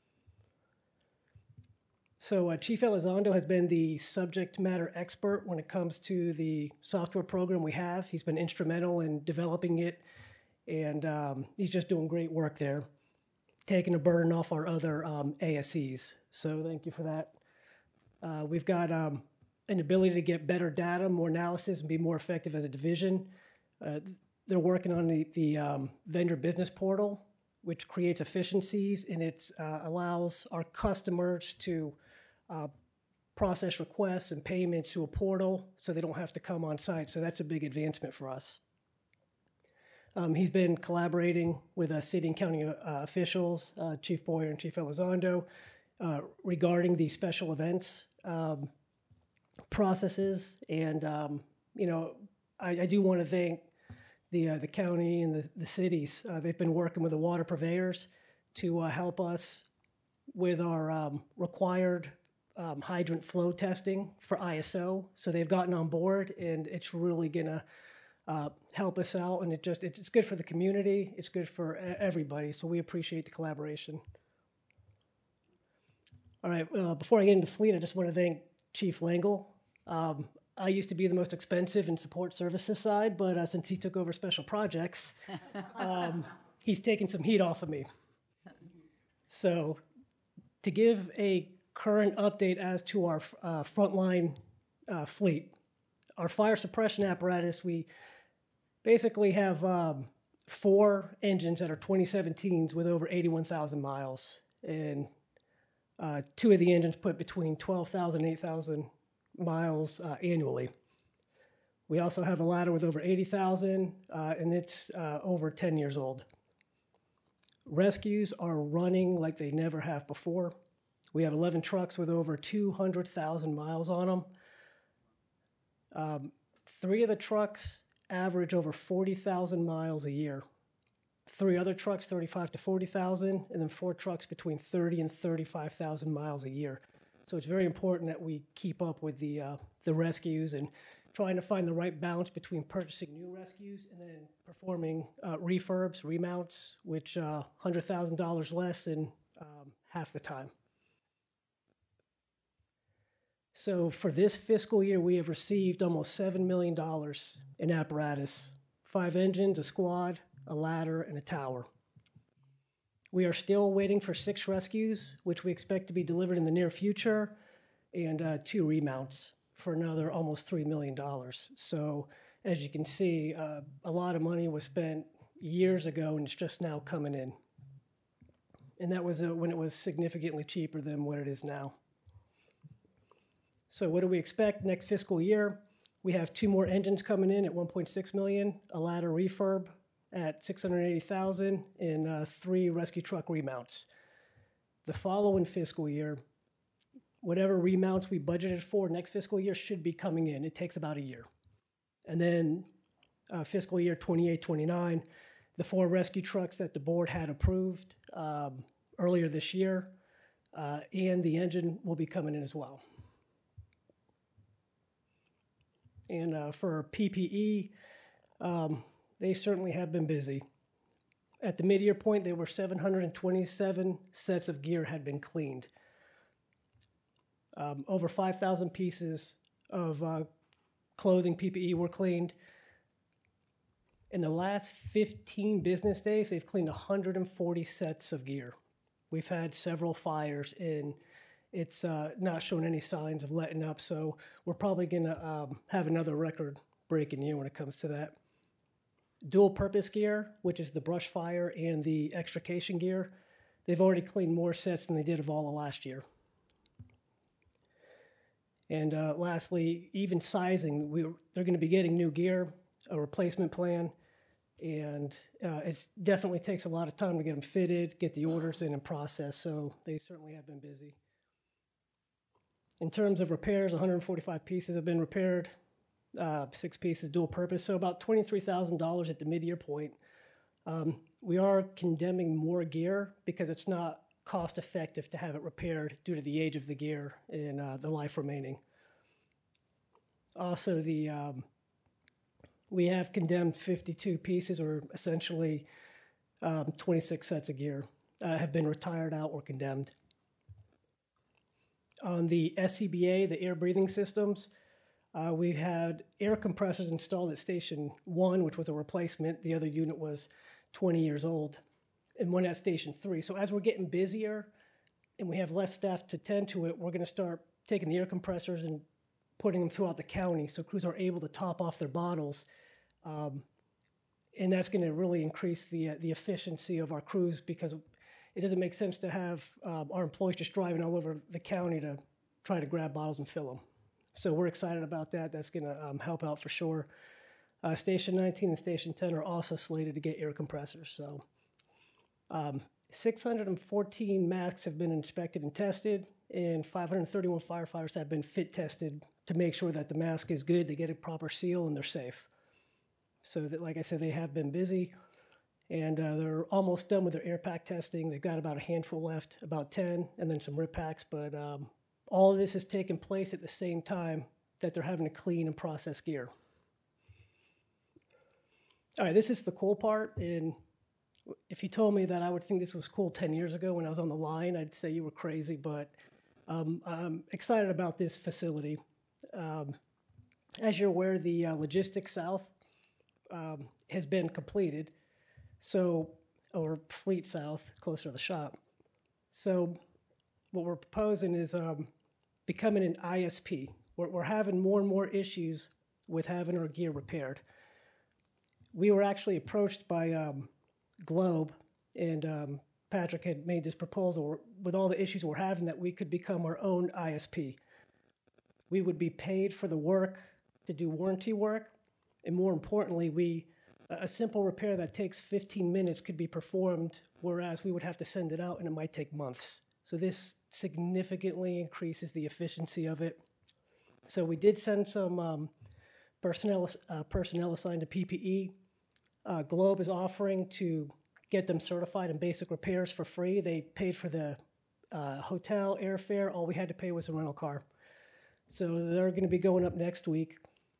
So uh, Chief Elizondo has been the subject matter expert when it comes to the software program we have. He's been instrumental in developing it, and um, he's just doing great work there, taking a burden off our other um, A S Es. So thank you for that. Uh, we've got um, an ability to get better data, more analysis, and be more effective as a division. Uh, they're working on the, the um, vendor business portal, which creates efficiencies, and it uh, allows our customers to uh, process requests and payments through a portal so they don't have to come on site. So that's a big advancement for us. Um, he's been collaborating with uh, city and county uh, officials, uh, Chief Boyer and Chief Elizondo, uh, regarding the special events um, processes. And, um, you know, I, I do want to thank the, uh, the county and the, the cities. Uh, they've been working with the water purveyors to uh, help us with our um, required um, hydrant flow testing for I S O. So they've gotten on board, and it's really going to uh, help us out. And it just it's, it's good for the community. It's good for everybody. So we appreciate the collaboration. All right, uh, before I get into fleet, I just want to thank Chief Langle. Um, I used to be the most expensive in support services side, but uh, since he took over special projects, um, he's taken some heat off of me. So to give a current update as to our uh, frontline uh, fleet, our fire suppression apparatus, we basically have um, four engines that are twenty seventeens with over eighty-one thousand miles, and uh, two of the engines put between twelve thousand and eight thousand miles uh, annually. We also have a ladder with over eighty thousand, uh, and it's uh, over ten years old. Rescues are running like they never have before. We have eleven trucks with over two hundred thousand miles on them. Um, three of the trucks average over forty thousand miles a year. Three other trucks, thirty-five to forty thousand, and then four trucks between thirty and thirty-five thousand miles a year. So it's very important that we keep up with the uh, the rescues and trying to find the right balance between purchasing new rescues and then performing uh, refurbs, remounts, which uh, one hundred thousand dollars less in um, half the time. So for this fiscal year, we have received almost seven million dollars in apparatus, five engines, a squad, a ladder, and a tower. We are still waiting for six rescues, which we expect to be delivered in the near future, and uh, two remounts for another almost three million dollars. So as you can see, uh, a lot of money was spent years ago, and it's just now coming in. And that was uh, when it was significantly cheaper than what it is now. So what do we expect next fiscal year? We have two more engines coming in at one point six million dollars, a ladder refurb at six hundred eighty thousand dollars, and uh, three rescue truck remounts. The following fiscal year, whatever remounts we budgeted for next fiscal year should be coming in. It takes about a year. And then uh, fiscal year twenty-eight twenty-nine, the four rescue trucks that the board had approved um, earlier this year, uh, and the engine will be coming in as well. And uh, for P P E, um, they certainly have been busy. At the mid-year point, there were seven hundred twenty-seven sets of gear had been cleaned. Um, over five thousand pieces of uh, clothing, P P E, were cleaned. In the last fifteen business days, they've cleaned one hundred forty sets of gear. We've had several fires, and it's uh, not showing any signs of letting up, so we're probably going to um, have another record-breaking year when it comes to that. Dual-purpose gear, which is the brush fire and the extrication gear, they've already cleaned more sets than they did of all of last year. And uh, lastly, even sizing, we, they're going to be getting new gear, a replacement plan, and uh, it definitely takes a lot of time to get them fitted, get the orders in and processed, so they certainly have been busy. In terms of repairs, one hundred forty-five pieces have been repaired, uh, six pieces dual purpose, so about twenty-three thousand dollars at the mid-year point. Um, we are condemning more gear because it's not cost effective to have it repaired due to the age of the gear and uh, the life remaining. Also, the um, we have condemned fifty-two pieces, or essentially um, twenty-six sets of gear, uh, have been retired out or condemned. On the S C B A, the air breathing systems, uh, we've had air compressors installed at Station one, which was a replacement. The other unit was twenty years old, and one at Station three. So as we're getting busier and we have less staff to tend to it, we're going to start taking the air compressors and putting them throughout the county so crews are able to top off their bottles. Um, and that's going to really increase the, uh, the efficiency of our crews, because it doesn't make sense to have um, our employees just driving all over the county to try to grab bottles and fill them. So we're excited about that. That's going to um, help out for sure. Uh, Station nineteen and Station ten are also slated to get air compressors. So um, six hundred fourteen masks have been inspected and tested, and five hundred thirty-one firefighters have been fit tested to make sure that the mask is good, they get a proper seal, and they're safe. So that, like I said, they have been busy. And uh, they're almost done with their air pack testing. They've got about a handful left, about ten, and then some rip packs. But um, all of this has taken place at the same time that they're having to clean and process gear. All right, this is the cool part. And if you told me that I would think this was cool ten years ago when I was on the line, I'd say you were crazy. But um, I'm excited about this facility. Um, as you're aware, the uh, Logistics South um, has been completed. So, or Fleet South, closer to the shop. So what we're proposing is um, becoming an I S P. We're, we're having more and more issues with having our gear repaired. We were actually approached by um, Globe, and um, Patrick had made this proposal with all the issues we're having that we could become our own I S P. We would be paid for the work to do warranty work, and more importantly, we a simple repair that takes fifteen minutes could be performed, whereas we would have to send it out and it might take months. So this significantly increases the efficiency of it. So we did send some um, personnel, uh, personnel assigned to P P E. Uh, Globe is offering to get them certified in basic repairs for free. They paid for the uh, hotel, airfare. All we had to pay was a rental car. So they're going to be going up next week.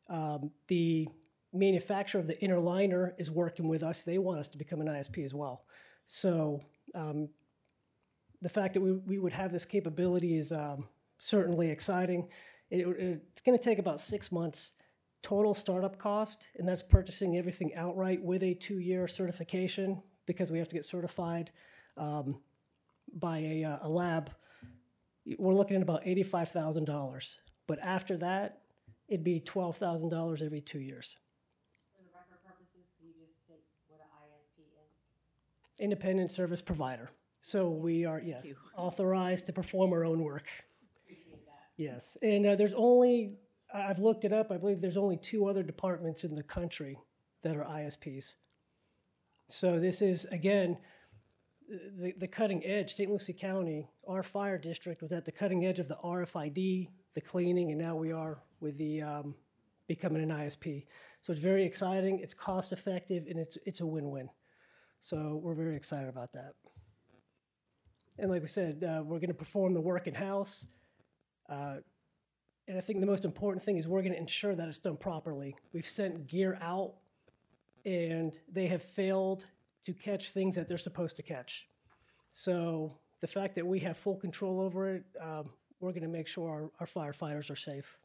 Um, the manufacturer of the inner liner is working with us. They want us to become an I S P as well. So um, the fact that we, we would have this capability is um, certainly exciting. It, it's going to take about six months total startup cost, and that's purchasing everything outright with a two-year certification because we have to get certified um, by a, uh, a lab. We're looking at about eighty-five thousand dollars. But after that, it'd be twelve thousand dollars every two years. For the record purposes, can you just say what an I S P is? Independent service provider. So we are, yes, authorized to perform our own work. Appreciate that. Yes, and uh, there's only, I- I've looked it up, I believe there's only two other departments in the country that are I S Ps. So this is, again, the, the cutting edge. Saint Lucie County, our fire district was at the cutting edge of the R F I D, the cleaning, and now we are with the um, becoming an I S P. So it's very exciting, it's cost effective, and it's, it's a win-win. So we're very excited about that. And like we said, uh, we're going to perform the work in-house. Uh, and I think the most important thing is we're going to ensure that it's done properly. We've sent gear out, and they have failed to catch things that they're supposed to catch. So the fact that we have full control over it, um, we're going to make sure our, our firefighters are safe.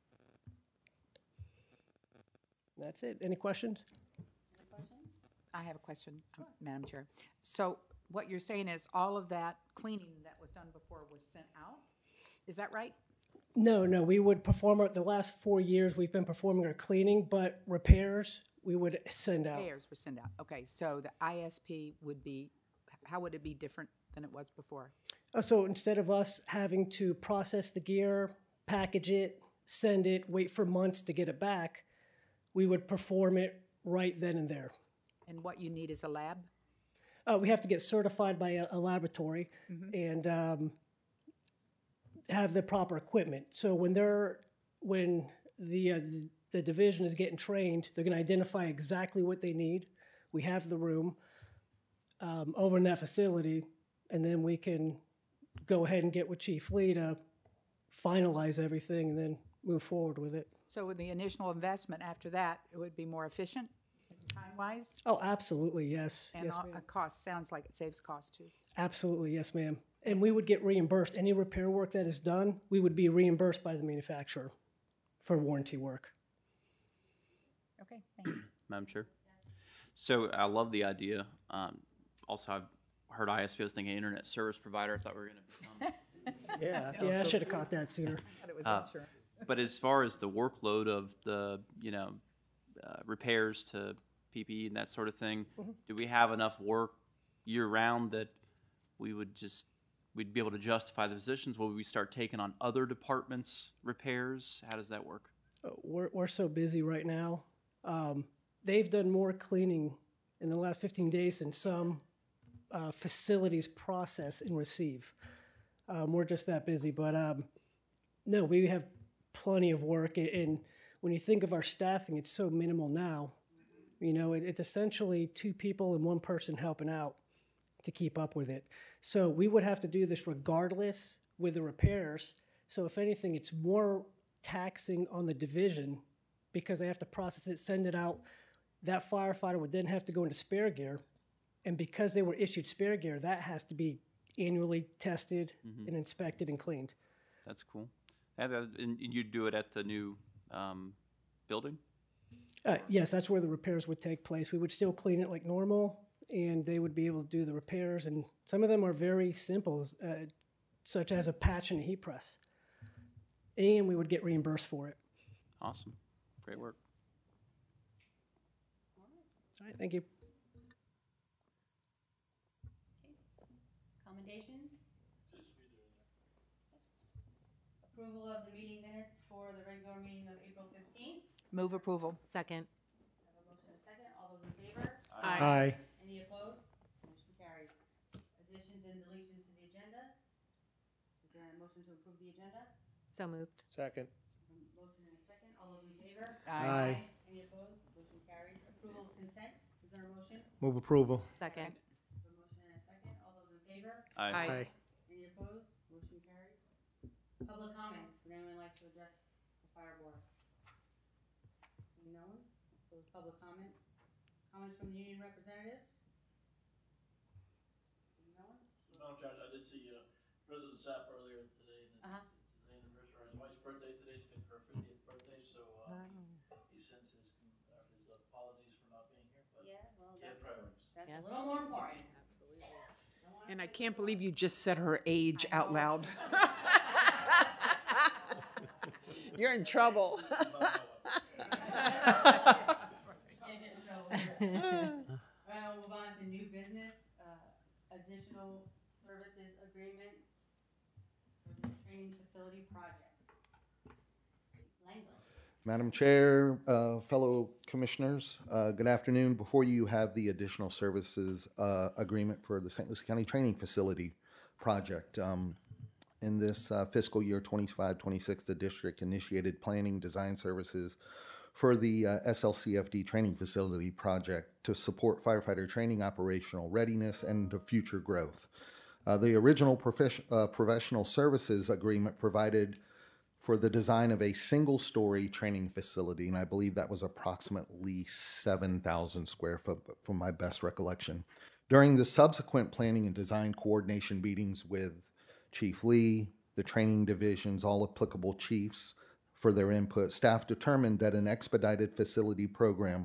That's it. Any questions? Any questions? I have a question, um, Madam Chair. So what you're saying is all of that cleaning that was done before was sent out? Is that right? No, no, we would perform, our, the last four years we've been performing our cleaning, but repairs we would send out. Repairs were sent out. Okay, so the I S P would be, how would it be different than it was before? Uh, So instead of us having to process the gear, package it, send it, wait for months to get it back, we would perform it right then and there. And what you need is a lab? Uh, we have to get certified by a, a laboratory Mhm. and um, have the proper equipment. So when they're when the uh, the division is getting trained, they're going to identify exactly what they need. We have the room um, over in that facility, and then we can go ahead and get with Chief Lee to finalize everything and then move forward with it. So with the initial investment after that, it would be more efficient, time-wise? Oh, absolutely, yes. And yes, all- ma'am. a cost, sounds like it saves cost too. Absolutely, yes, ma'am. And we would get reimbursed. Any repair work that is done, we would be reimbursed by the manufacturer for warranty work. Okay, thanks. Madam Chair. So I love the idea. Um, also, I've heard I S P. I was thinking internet service provider. I thought we were going to become. Yeah, yeah, I should have caught that sooner. I thought it was Uh, insurance. But as far as the workload of the, you know, uh, repairs to P P E and that sort of thing, Mhm. do we have enough work year round that we would just we'd be able to justify the positions? Will we start taking on other departments' repairs? How does that work? Uh, We're, we're so busy right now. Um, they've done more cleaning in the last fifteen days than some uh, facilities process and receive. Um, we're just that busy, but um, no, we have plenty of work. a- And when you think of our staffing, it's so minimal now. You know, it, it's essentially two people and one person helping out to keep up with it. So we would have to do this regardless with the repairs. So if anything, it's more taxing on the division because they have to process it, send it out. That firefighter would then have to go into spare gear. And because they were issued spare gear, that has to be annually tested Mhm. and inspected and cleaned. That's cool. And, uh, and you do it at the new um, building? Uh, yes, that's where the repairs would take place. We would still clean it like normal, and they would be able to do the repairs. And some of them are very simple, uh, such as a patch and a heat press. And we would get reimbursed for it. Awesome. Great work. All right, thank you. Commendations? Approval of the meeting minutes for the regular meeting of April fifteenth. Move approval. Second. Have a motion and a second. All those in favor? Aye. Aye. Any opposed? Motion carries. Additions and deletions to the agenda. Is there a motion to approve the agenda? So moved. Second. Motion and a second. All those in favor? Aye. Any opposed? Motion carries. Approval of consent. Is there a motion? Move approval. Second. A motion and a second. All those in favor? Aye. Aye. Any opposed? Motion carries. Public comments. Would anyone like to address the fire board? public comment. Comments from the union representative? No one? Madam Chair, I did see uh, President Sapp earlier today, and it's, Uh-huh. it's his anniversary, his wife's birthday today, it's her fiftieth birthday, so uh, he sends his, uh, his apologies for not being here, but Yeah, well, he had that's, priorities. that's a little more important. And I can't believe you just said her age out loud. You're in trouble. Can't get in trouble with it. All right, we'll move on to new business, uh, additional services agreement for the training facility project. Langland. Madam Chair, uh, fellow commissioners, uh, good afternoon. Before you have the additional services uh, agreement for the Saint Lucie County Training Facility project. Um, in this uh, fiscal year twenty-five twenty-six, the district initiated planning design services for the uh, S L C F D training facility project to support firefighter training operational readiness and the future growth. Uh, the original profes- uh, professional services agreement provided for the design of a single-story training facility, and I believe that was approximately seven thousand square foot, from my best recollection. During the subsequent planning and design coordination meetings with Chief Lee, the training divisions, all applicable chiefs for their input, staff determined that an expedited facility program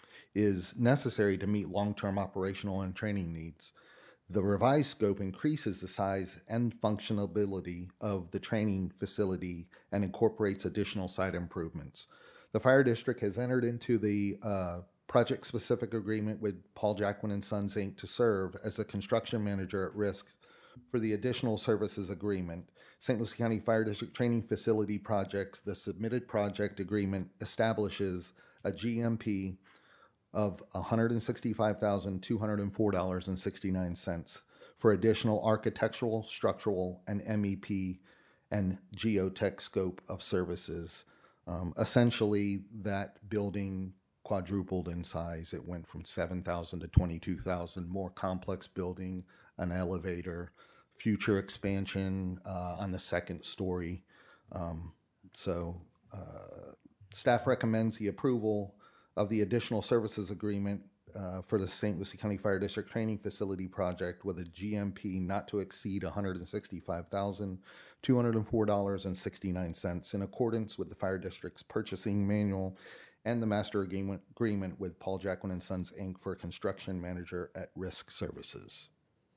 is necessary to meet long-term operational and training needs. The revised scope increases the size and functionality of the training facility and incorporates additional site improvements. The fire district has entered into the uh, project-specific agreement with Paul Jacquin and Sons, Incorporated to serve as the construction manager at risk for the additional services agreement. Saint Lucie County Fire District Training Facility Projects, the submitted project agreement establishes a G M P of one hundred sixty-five thousand two hundred four dollars and sixty-nine cents for additional architectural, structural, and M E P and geotech scope of services. Um, essentially, that building quadrupled in size. It went from seven thousand to twenty-two thousand, more complex building, an elevator, future expansion uh, on the second story. Um, so uh, staff recommends the approval of the additional services agreement uh, for the Saint Lucie County Fire District Training Facility Project with a G M P not to exceed one hundred sixty-five thousand two hundred four dollars and sixty-nine cents in accordance with the Fire District's purchasing manual and the master agreement, agreement with Paul Jacquin and Sons, Incorporated for construction manager at risk services.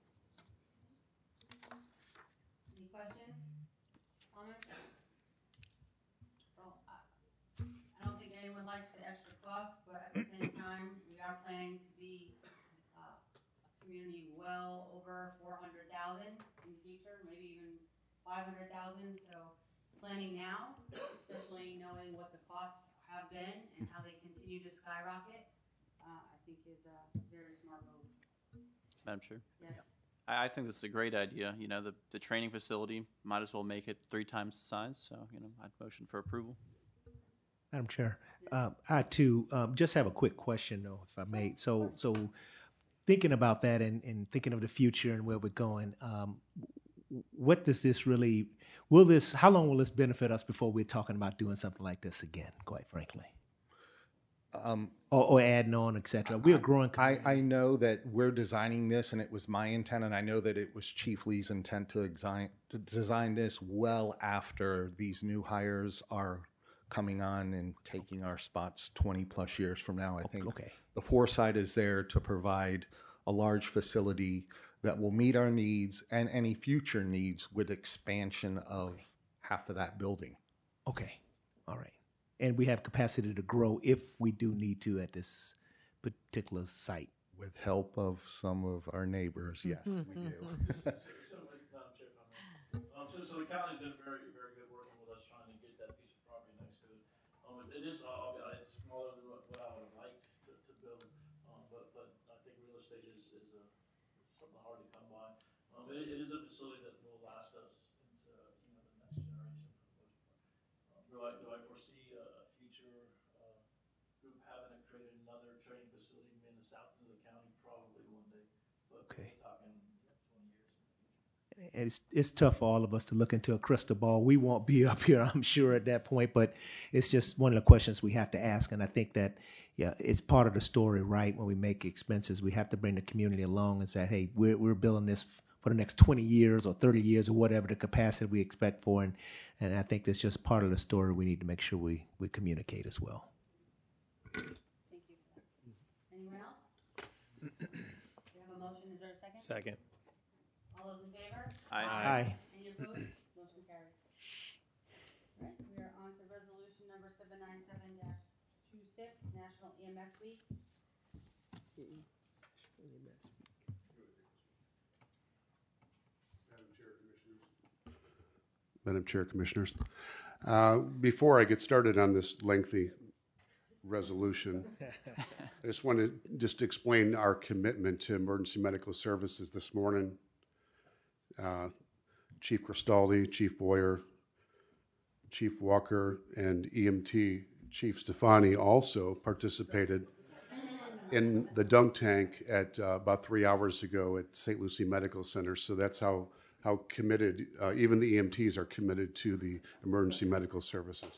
Any questions, comments? So, I I don't think anyone likes the extra cost, but at the same time, we are planning to be uh, a community well over four hundred thousand in the future, maybe even five hundred thousand. So planning now, especially knowing what the costs have been and how they continue to skyrocket, uh, I think is a very smart move. Madam Chair? Yes. I, I think this is a great idea. You know, the, the training facility, might as well make it three times the size. So, you know, I'd motion for approval. Madam Chair, um, I too um, just have a quick question, though, if I may. So, so thinking about that and, and thinking of the future and where we're going, um, what does this really? Will this? How long will this benefit us before we're talking about doing something like this again? Quite frankly, Um, or, or adding on, et cetera. We're a growing. I, I know that we're designing this, and it was my intent, and I know that it was Chief Lee's intent to design to design this well after these new hires are coming on and taking our spots twenty plus years from now. I think okay. The foresight is there to provide a large facility that will meet our needs and any future needs with expansion of half of that building. Okay, all right. And we have capacity to grow if we do need to at this particular site. With help of some of our neighbors, yes, we do. So, Madam Chair, if I may. Um, so, so the county's been very, very good working with us trying to get that piece of property next to it. Um, it, it is, uh, it's smaller than what, what I would have liked to, to build, um, but, but I think real estate is, is, a, is something hard to come by. Um, it, it is a facility that will last us into, you know, the next generation for the most part. Um, do I, do I foresee a, a future, uh, group having to create another training facility in the south end of the county? Probably one day, but Okay. we're talking, you know, twenty years in the future. And it's it's tough for all of us to look into a crystal ball. We won't be up here, I'm sure, at that point, but it's just one of the questions we have to ask. And I think that, yeah, it's part of the story, right? When we make expenses, we have to bring the community along and say, hey, we're we're building this for the next twenty years or thirty years or whatever the capacity we expect for. And, and I think that's just part of the story we need to make sure we, we communicate as well. Thank you. Anyone else? Do you have a motion? Is there a second? Second. All those in favor? Aye. Aye. Any opposed? Motion carries. All right, we are on to resolution number seven nine seven dash two six, National E M S Week. Madam Chair, Commissioners. Uh, Before I get started on this lengthy resolution, I just want to just explain our commitment to emergency medical services this morning. Uh, Chief Cristaldi, Chief Boyer, Chief Walker, and E M T Chief Stefani also participated in the dunk tank at uh, about three hours ago at Saint Lucie Medical Center. So that's how how committed, uh, even the E M Ts are committed to the emergency medical services.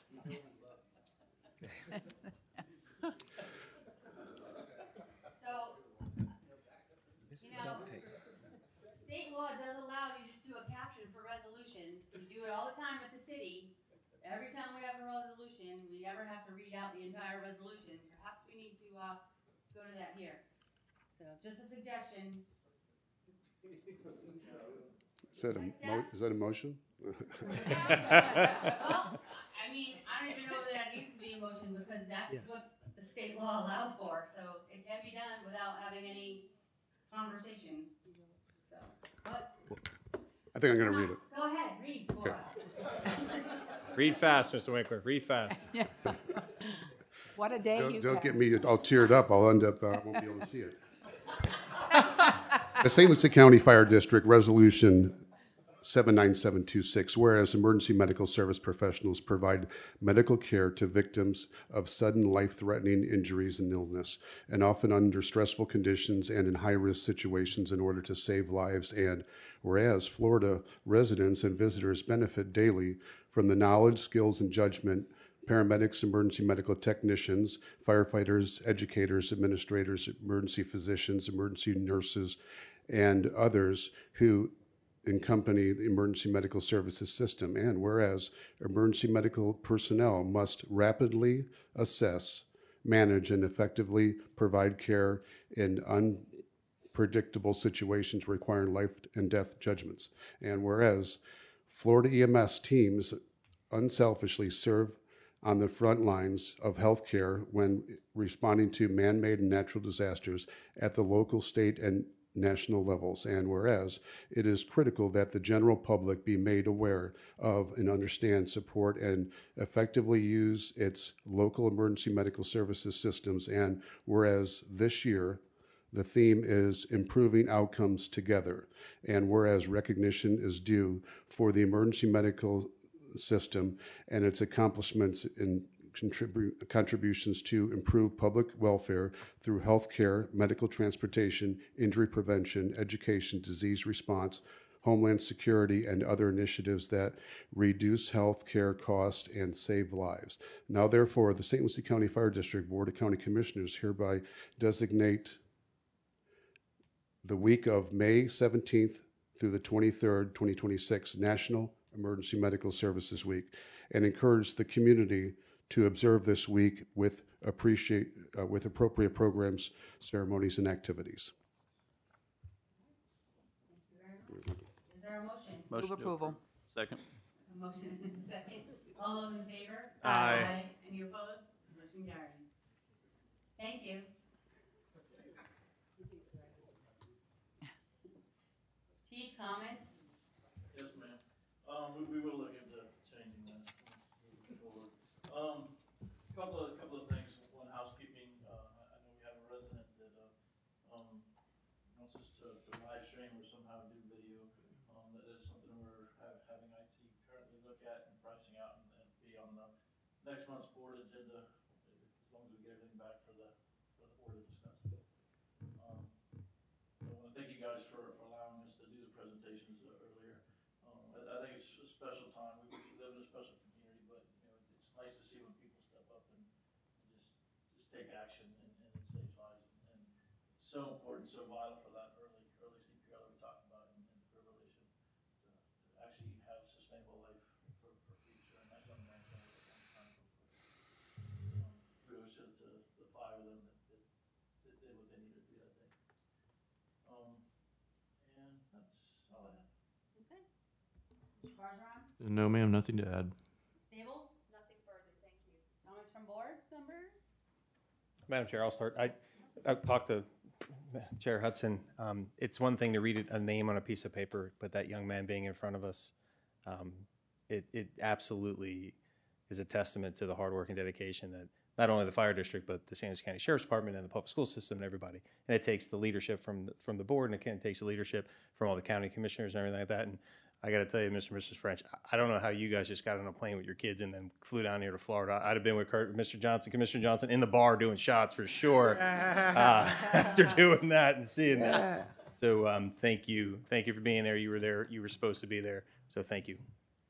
So, you know, state law does allow you to do a caption for resolutions. We do it all the time at the city. Every time we have a resolution, we never have to read out the entire resolution. Perhaps we need to, uh, go to that here. So, just a suggestion. Is that a, mo- is that a motion? Well, I mean, I don't even know whether that needs to be a motion because that's Yes. what the state law allows for. So it can be done without having any conversation. So, but I think I'm going to read it. go ahead, read for us. Read fast, Mister Winkler. Read fast. Yeah. What a day Don't, you've don't had. get me all teared up. I'll end up, uh, won't be able to see it. The Saint Lucie County Fire District Resolution seven nine seven two six, whereas emergency medical service professionals provide medical care to victims of sudden life-threatening injuries and illness, and often under stressful conditions and in high-risk situations in order to save lives, and whereas Florida residents and visitors benefit daily from the knowledge, skills, and judgment paramedics, emergency medical technicians, firefighters, educators, administrators, emergency physicians, emergency nurses, and others who accompany the emergency medical services system. And whereas emergency medical personnel must rapidly assess, manage, and effectively provide care in unpredictable situations requiring life and death judgments. And whereas Florida E M S teams unselfishly serve on the front lines of healthcare when responding to man-made and natural disasters at the local, state, and national levels. And whereas it is critical that the general public be made aware of and understand, support, and effectively use its local emergency medical services systems. And whereas this year, the theme is improving outcomes together. And whereas recognition is due for the emergency medical system and its accomplishments in contribu- contributions to improve public welfare through health care, medical transportation, injury prevention, education, disease response, homeland security, and other initiatives that reduce health care costs and save lives. Now, therefore, the Saint Lucie County Fire District Board of County Commissioners hereby designate the week of May seventeenth through the twenty-third, twenty twenty-six National Emergency Medical Services Week, and encourage the community to observe this week with appreciate uh, with appropriate programs, ceremonies, and activities. Is there a motion? Motion to approval. approve. Second. A motion and a second. All those in favor? Aye. Any opposed? Motion carries. Thank you. Chief, comments? Yes, ma'am. Um, we, we will look into changing that moving forward. Um, couple of, couple of things. One, housekeeping. Uh, I I know we have a resident that, uh, um, wants us to, to live stream or somehow do video. Um, that is something we're have, having I T currently look at and pricing out and, and be on the next month's board agenda, as long as we get everything back for the, for the board to discuss. Um, I want to thank you guys for, for allowing us to do the presentations uh, earlier. special time. We, we live in a special community, but, you know, it's nice to see when people step up and just, just take action and, and it saves lives. And it's so important, so vital for that early, early C P R that we talked about and, and fibrillation to, to actually have sustainable life for, for future. And that young man can work on time. Um, kudos to, to the five of them that, that, that did what they needed to do that day. Um, and that's all I have. Okay. Bergeron? No, ma'am, nothing to add. Sable? Nothing further, thank you. Comments from board members? Madam Chair, I'll start. I, I talked to Chair Hudson. Um, it's one thing to read it, a name on a piece of paper, but that young man being in front of us, um, it, it absolutely is a testament to the hard work and dedication that not only the fire district, but the San Luis County Sheriff's Department and the public school system and everybody. And it takes the leadership from the, from the board, and it takes the leadership from all the county commissioners and everything like that. And I got to tell you, Mister and Missus French, I don't know how you guys just got on a plane with your kids and then flew down here to Florida. I'd have been with Kurt, Mister Johnson, Commissioner Johnson in the bar doing shots for sure uh, after doing that and seeing that. So um, thank you. Thank you for being there. You were there. You were supposed to be there. So thank you.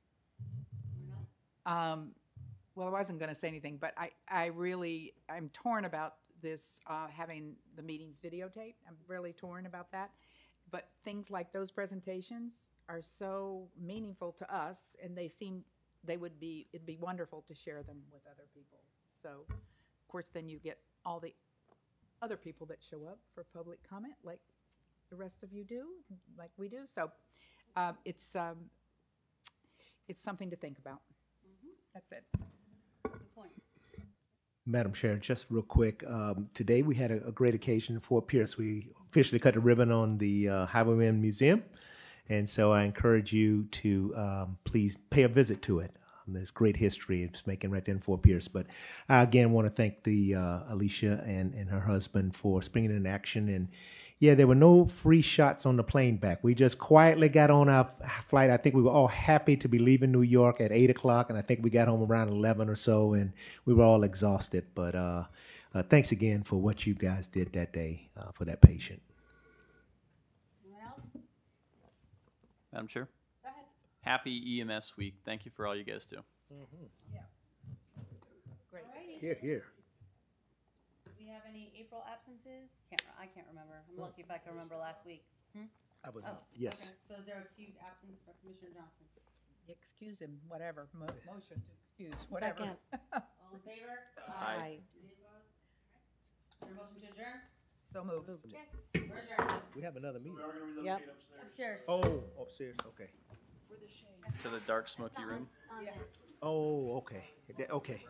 Um, well, I wasn't going to say anything, but I, I really, I'm torn about this, uh, having the meetings videotaped. I'm really torn about that. But things like those presentations are so meaningful to us, and they seem, they would be, it'd be wonderful to share them with other people. So, of course, then you get all the other people that show up for public comment, like the rest of you do, like we do. So, uh, it's, um, it's something to think about. That's it. Good points. Madam Chair, just real quick, um, today we had a, a great occasion for Pierce. We officially cut the ribbon on the uh, Highwayman Museum, and so I encourage you to um, please pay a visit to it. Um, there's great history it's making right there in Fort Pierce. But I again want to thank the uh, Alicia and, and her husband for springing in action. And yeah, there were no free shots on the plane back. We just quietly got on our flight. I think we were all happy to be leaving New York at eight o'clock, and I think we got home around eleven or so, and we were all exhausted. But uh, uh, thanks again for what you guys did that day uh, for that patient. Anyone else? Madam Chair, Go ahead. happy E M S week. Thank you for all you guys do. Mm-hmm. Yeah. Great. Alrighty. Here, here. Do we have any April absences? Can't, I can't remember. I'm lucky if I can remember last week. Hmm? I was, Oh, yes. okay. So is there excused absence for Commissioner Johnson? Excuse him, whatever, Mo- motion to excuse, whatever. Second. All in favor? Aye. Any opposed? Is there a motion to adjourn? So moved. Okay. We're adjourned. We have another meeting. We are going to Yep. relocate upstairs. Upstairs. Oh, upstairs. Okay. To the dark, smoky room. On this. Oh, okay. Okay.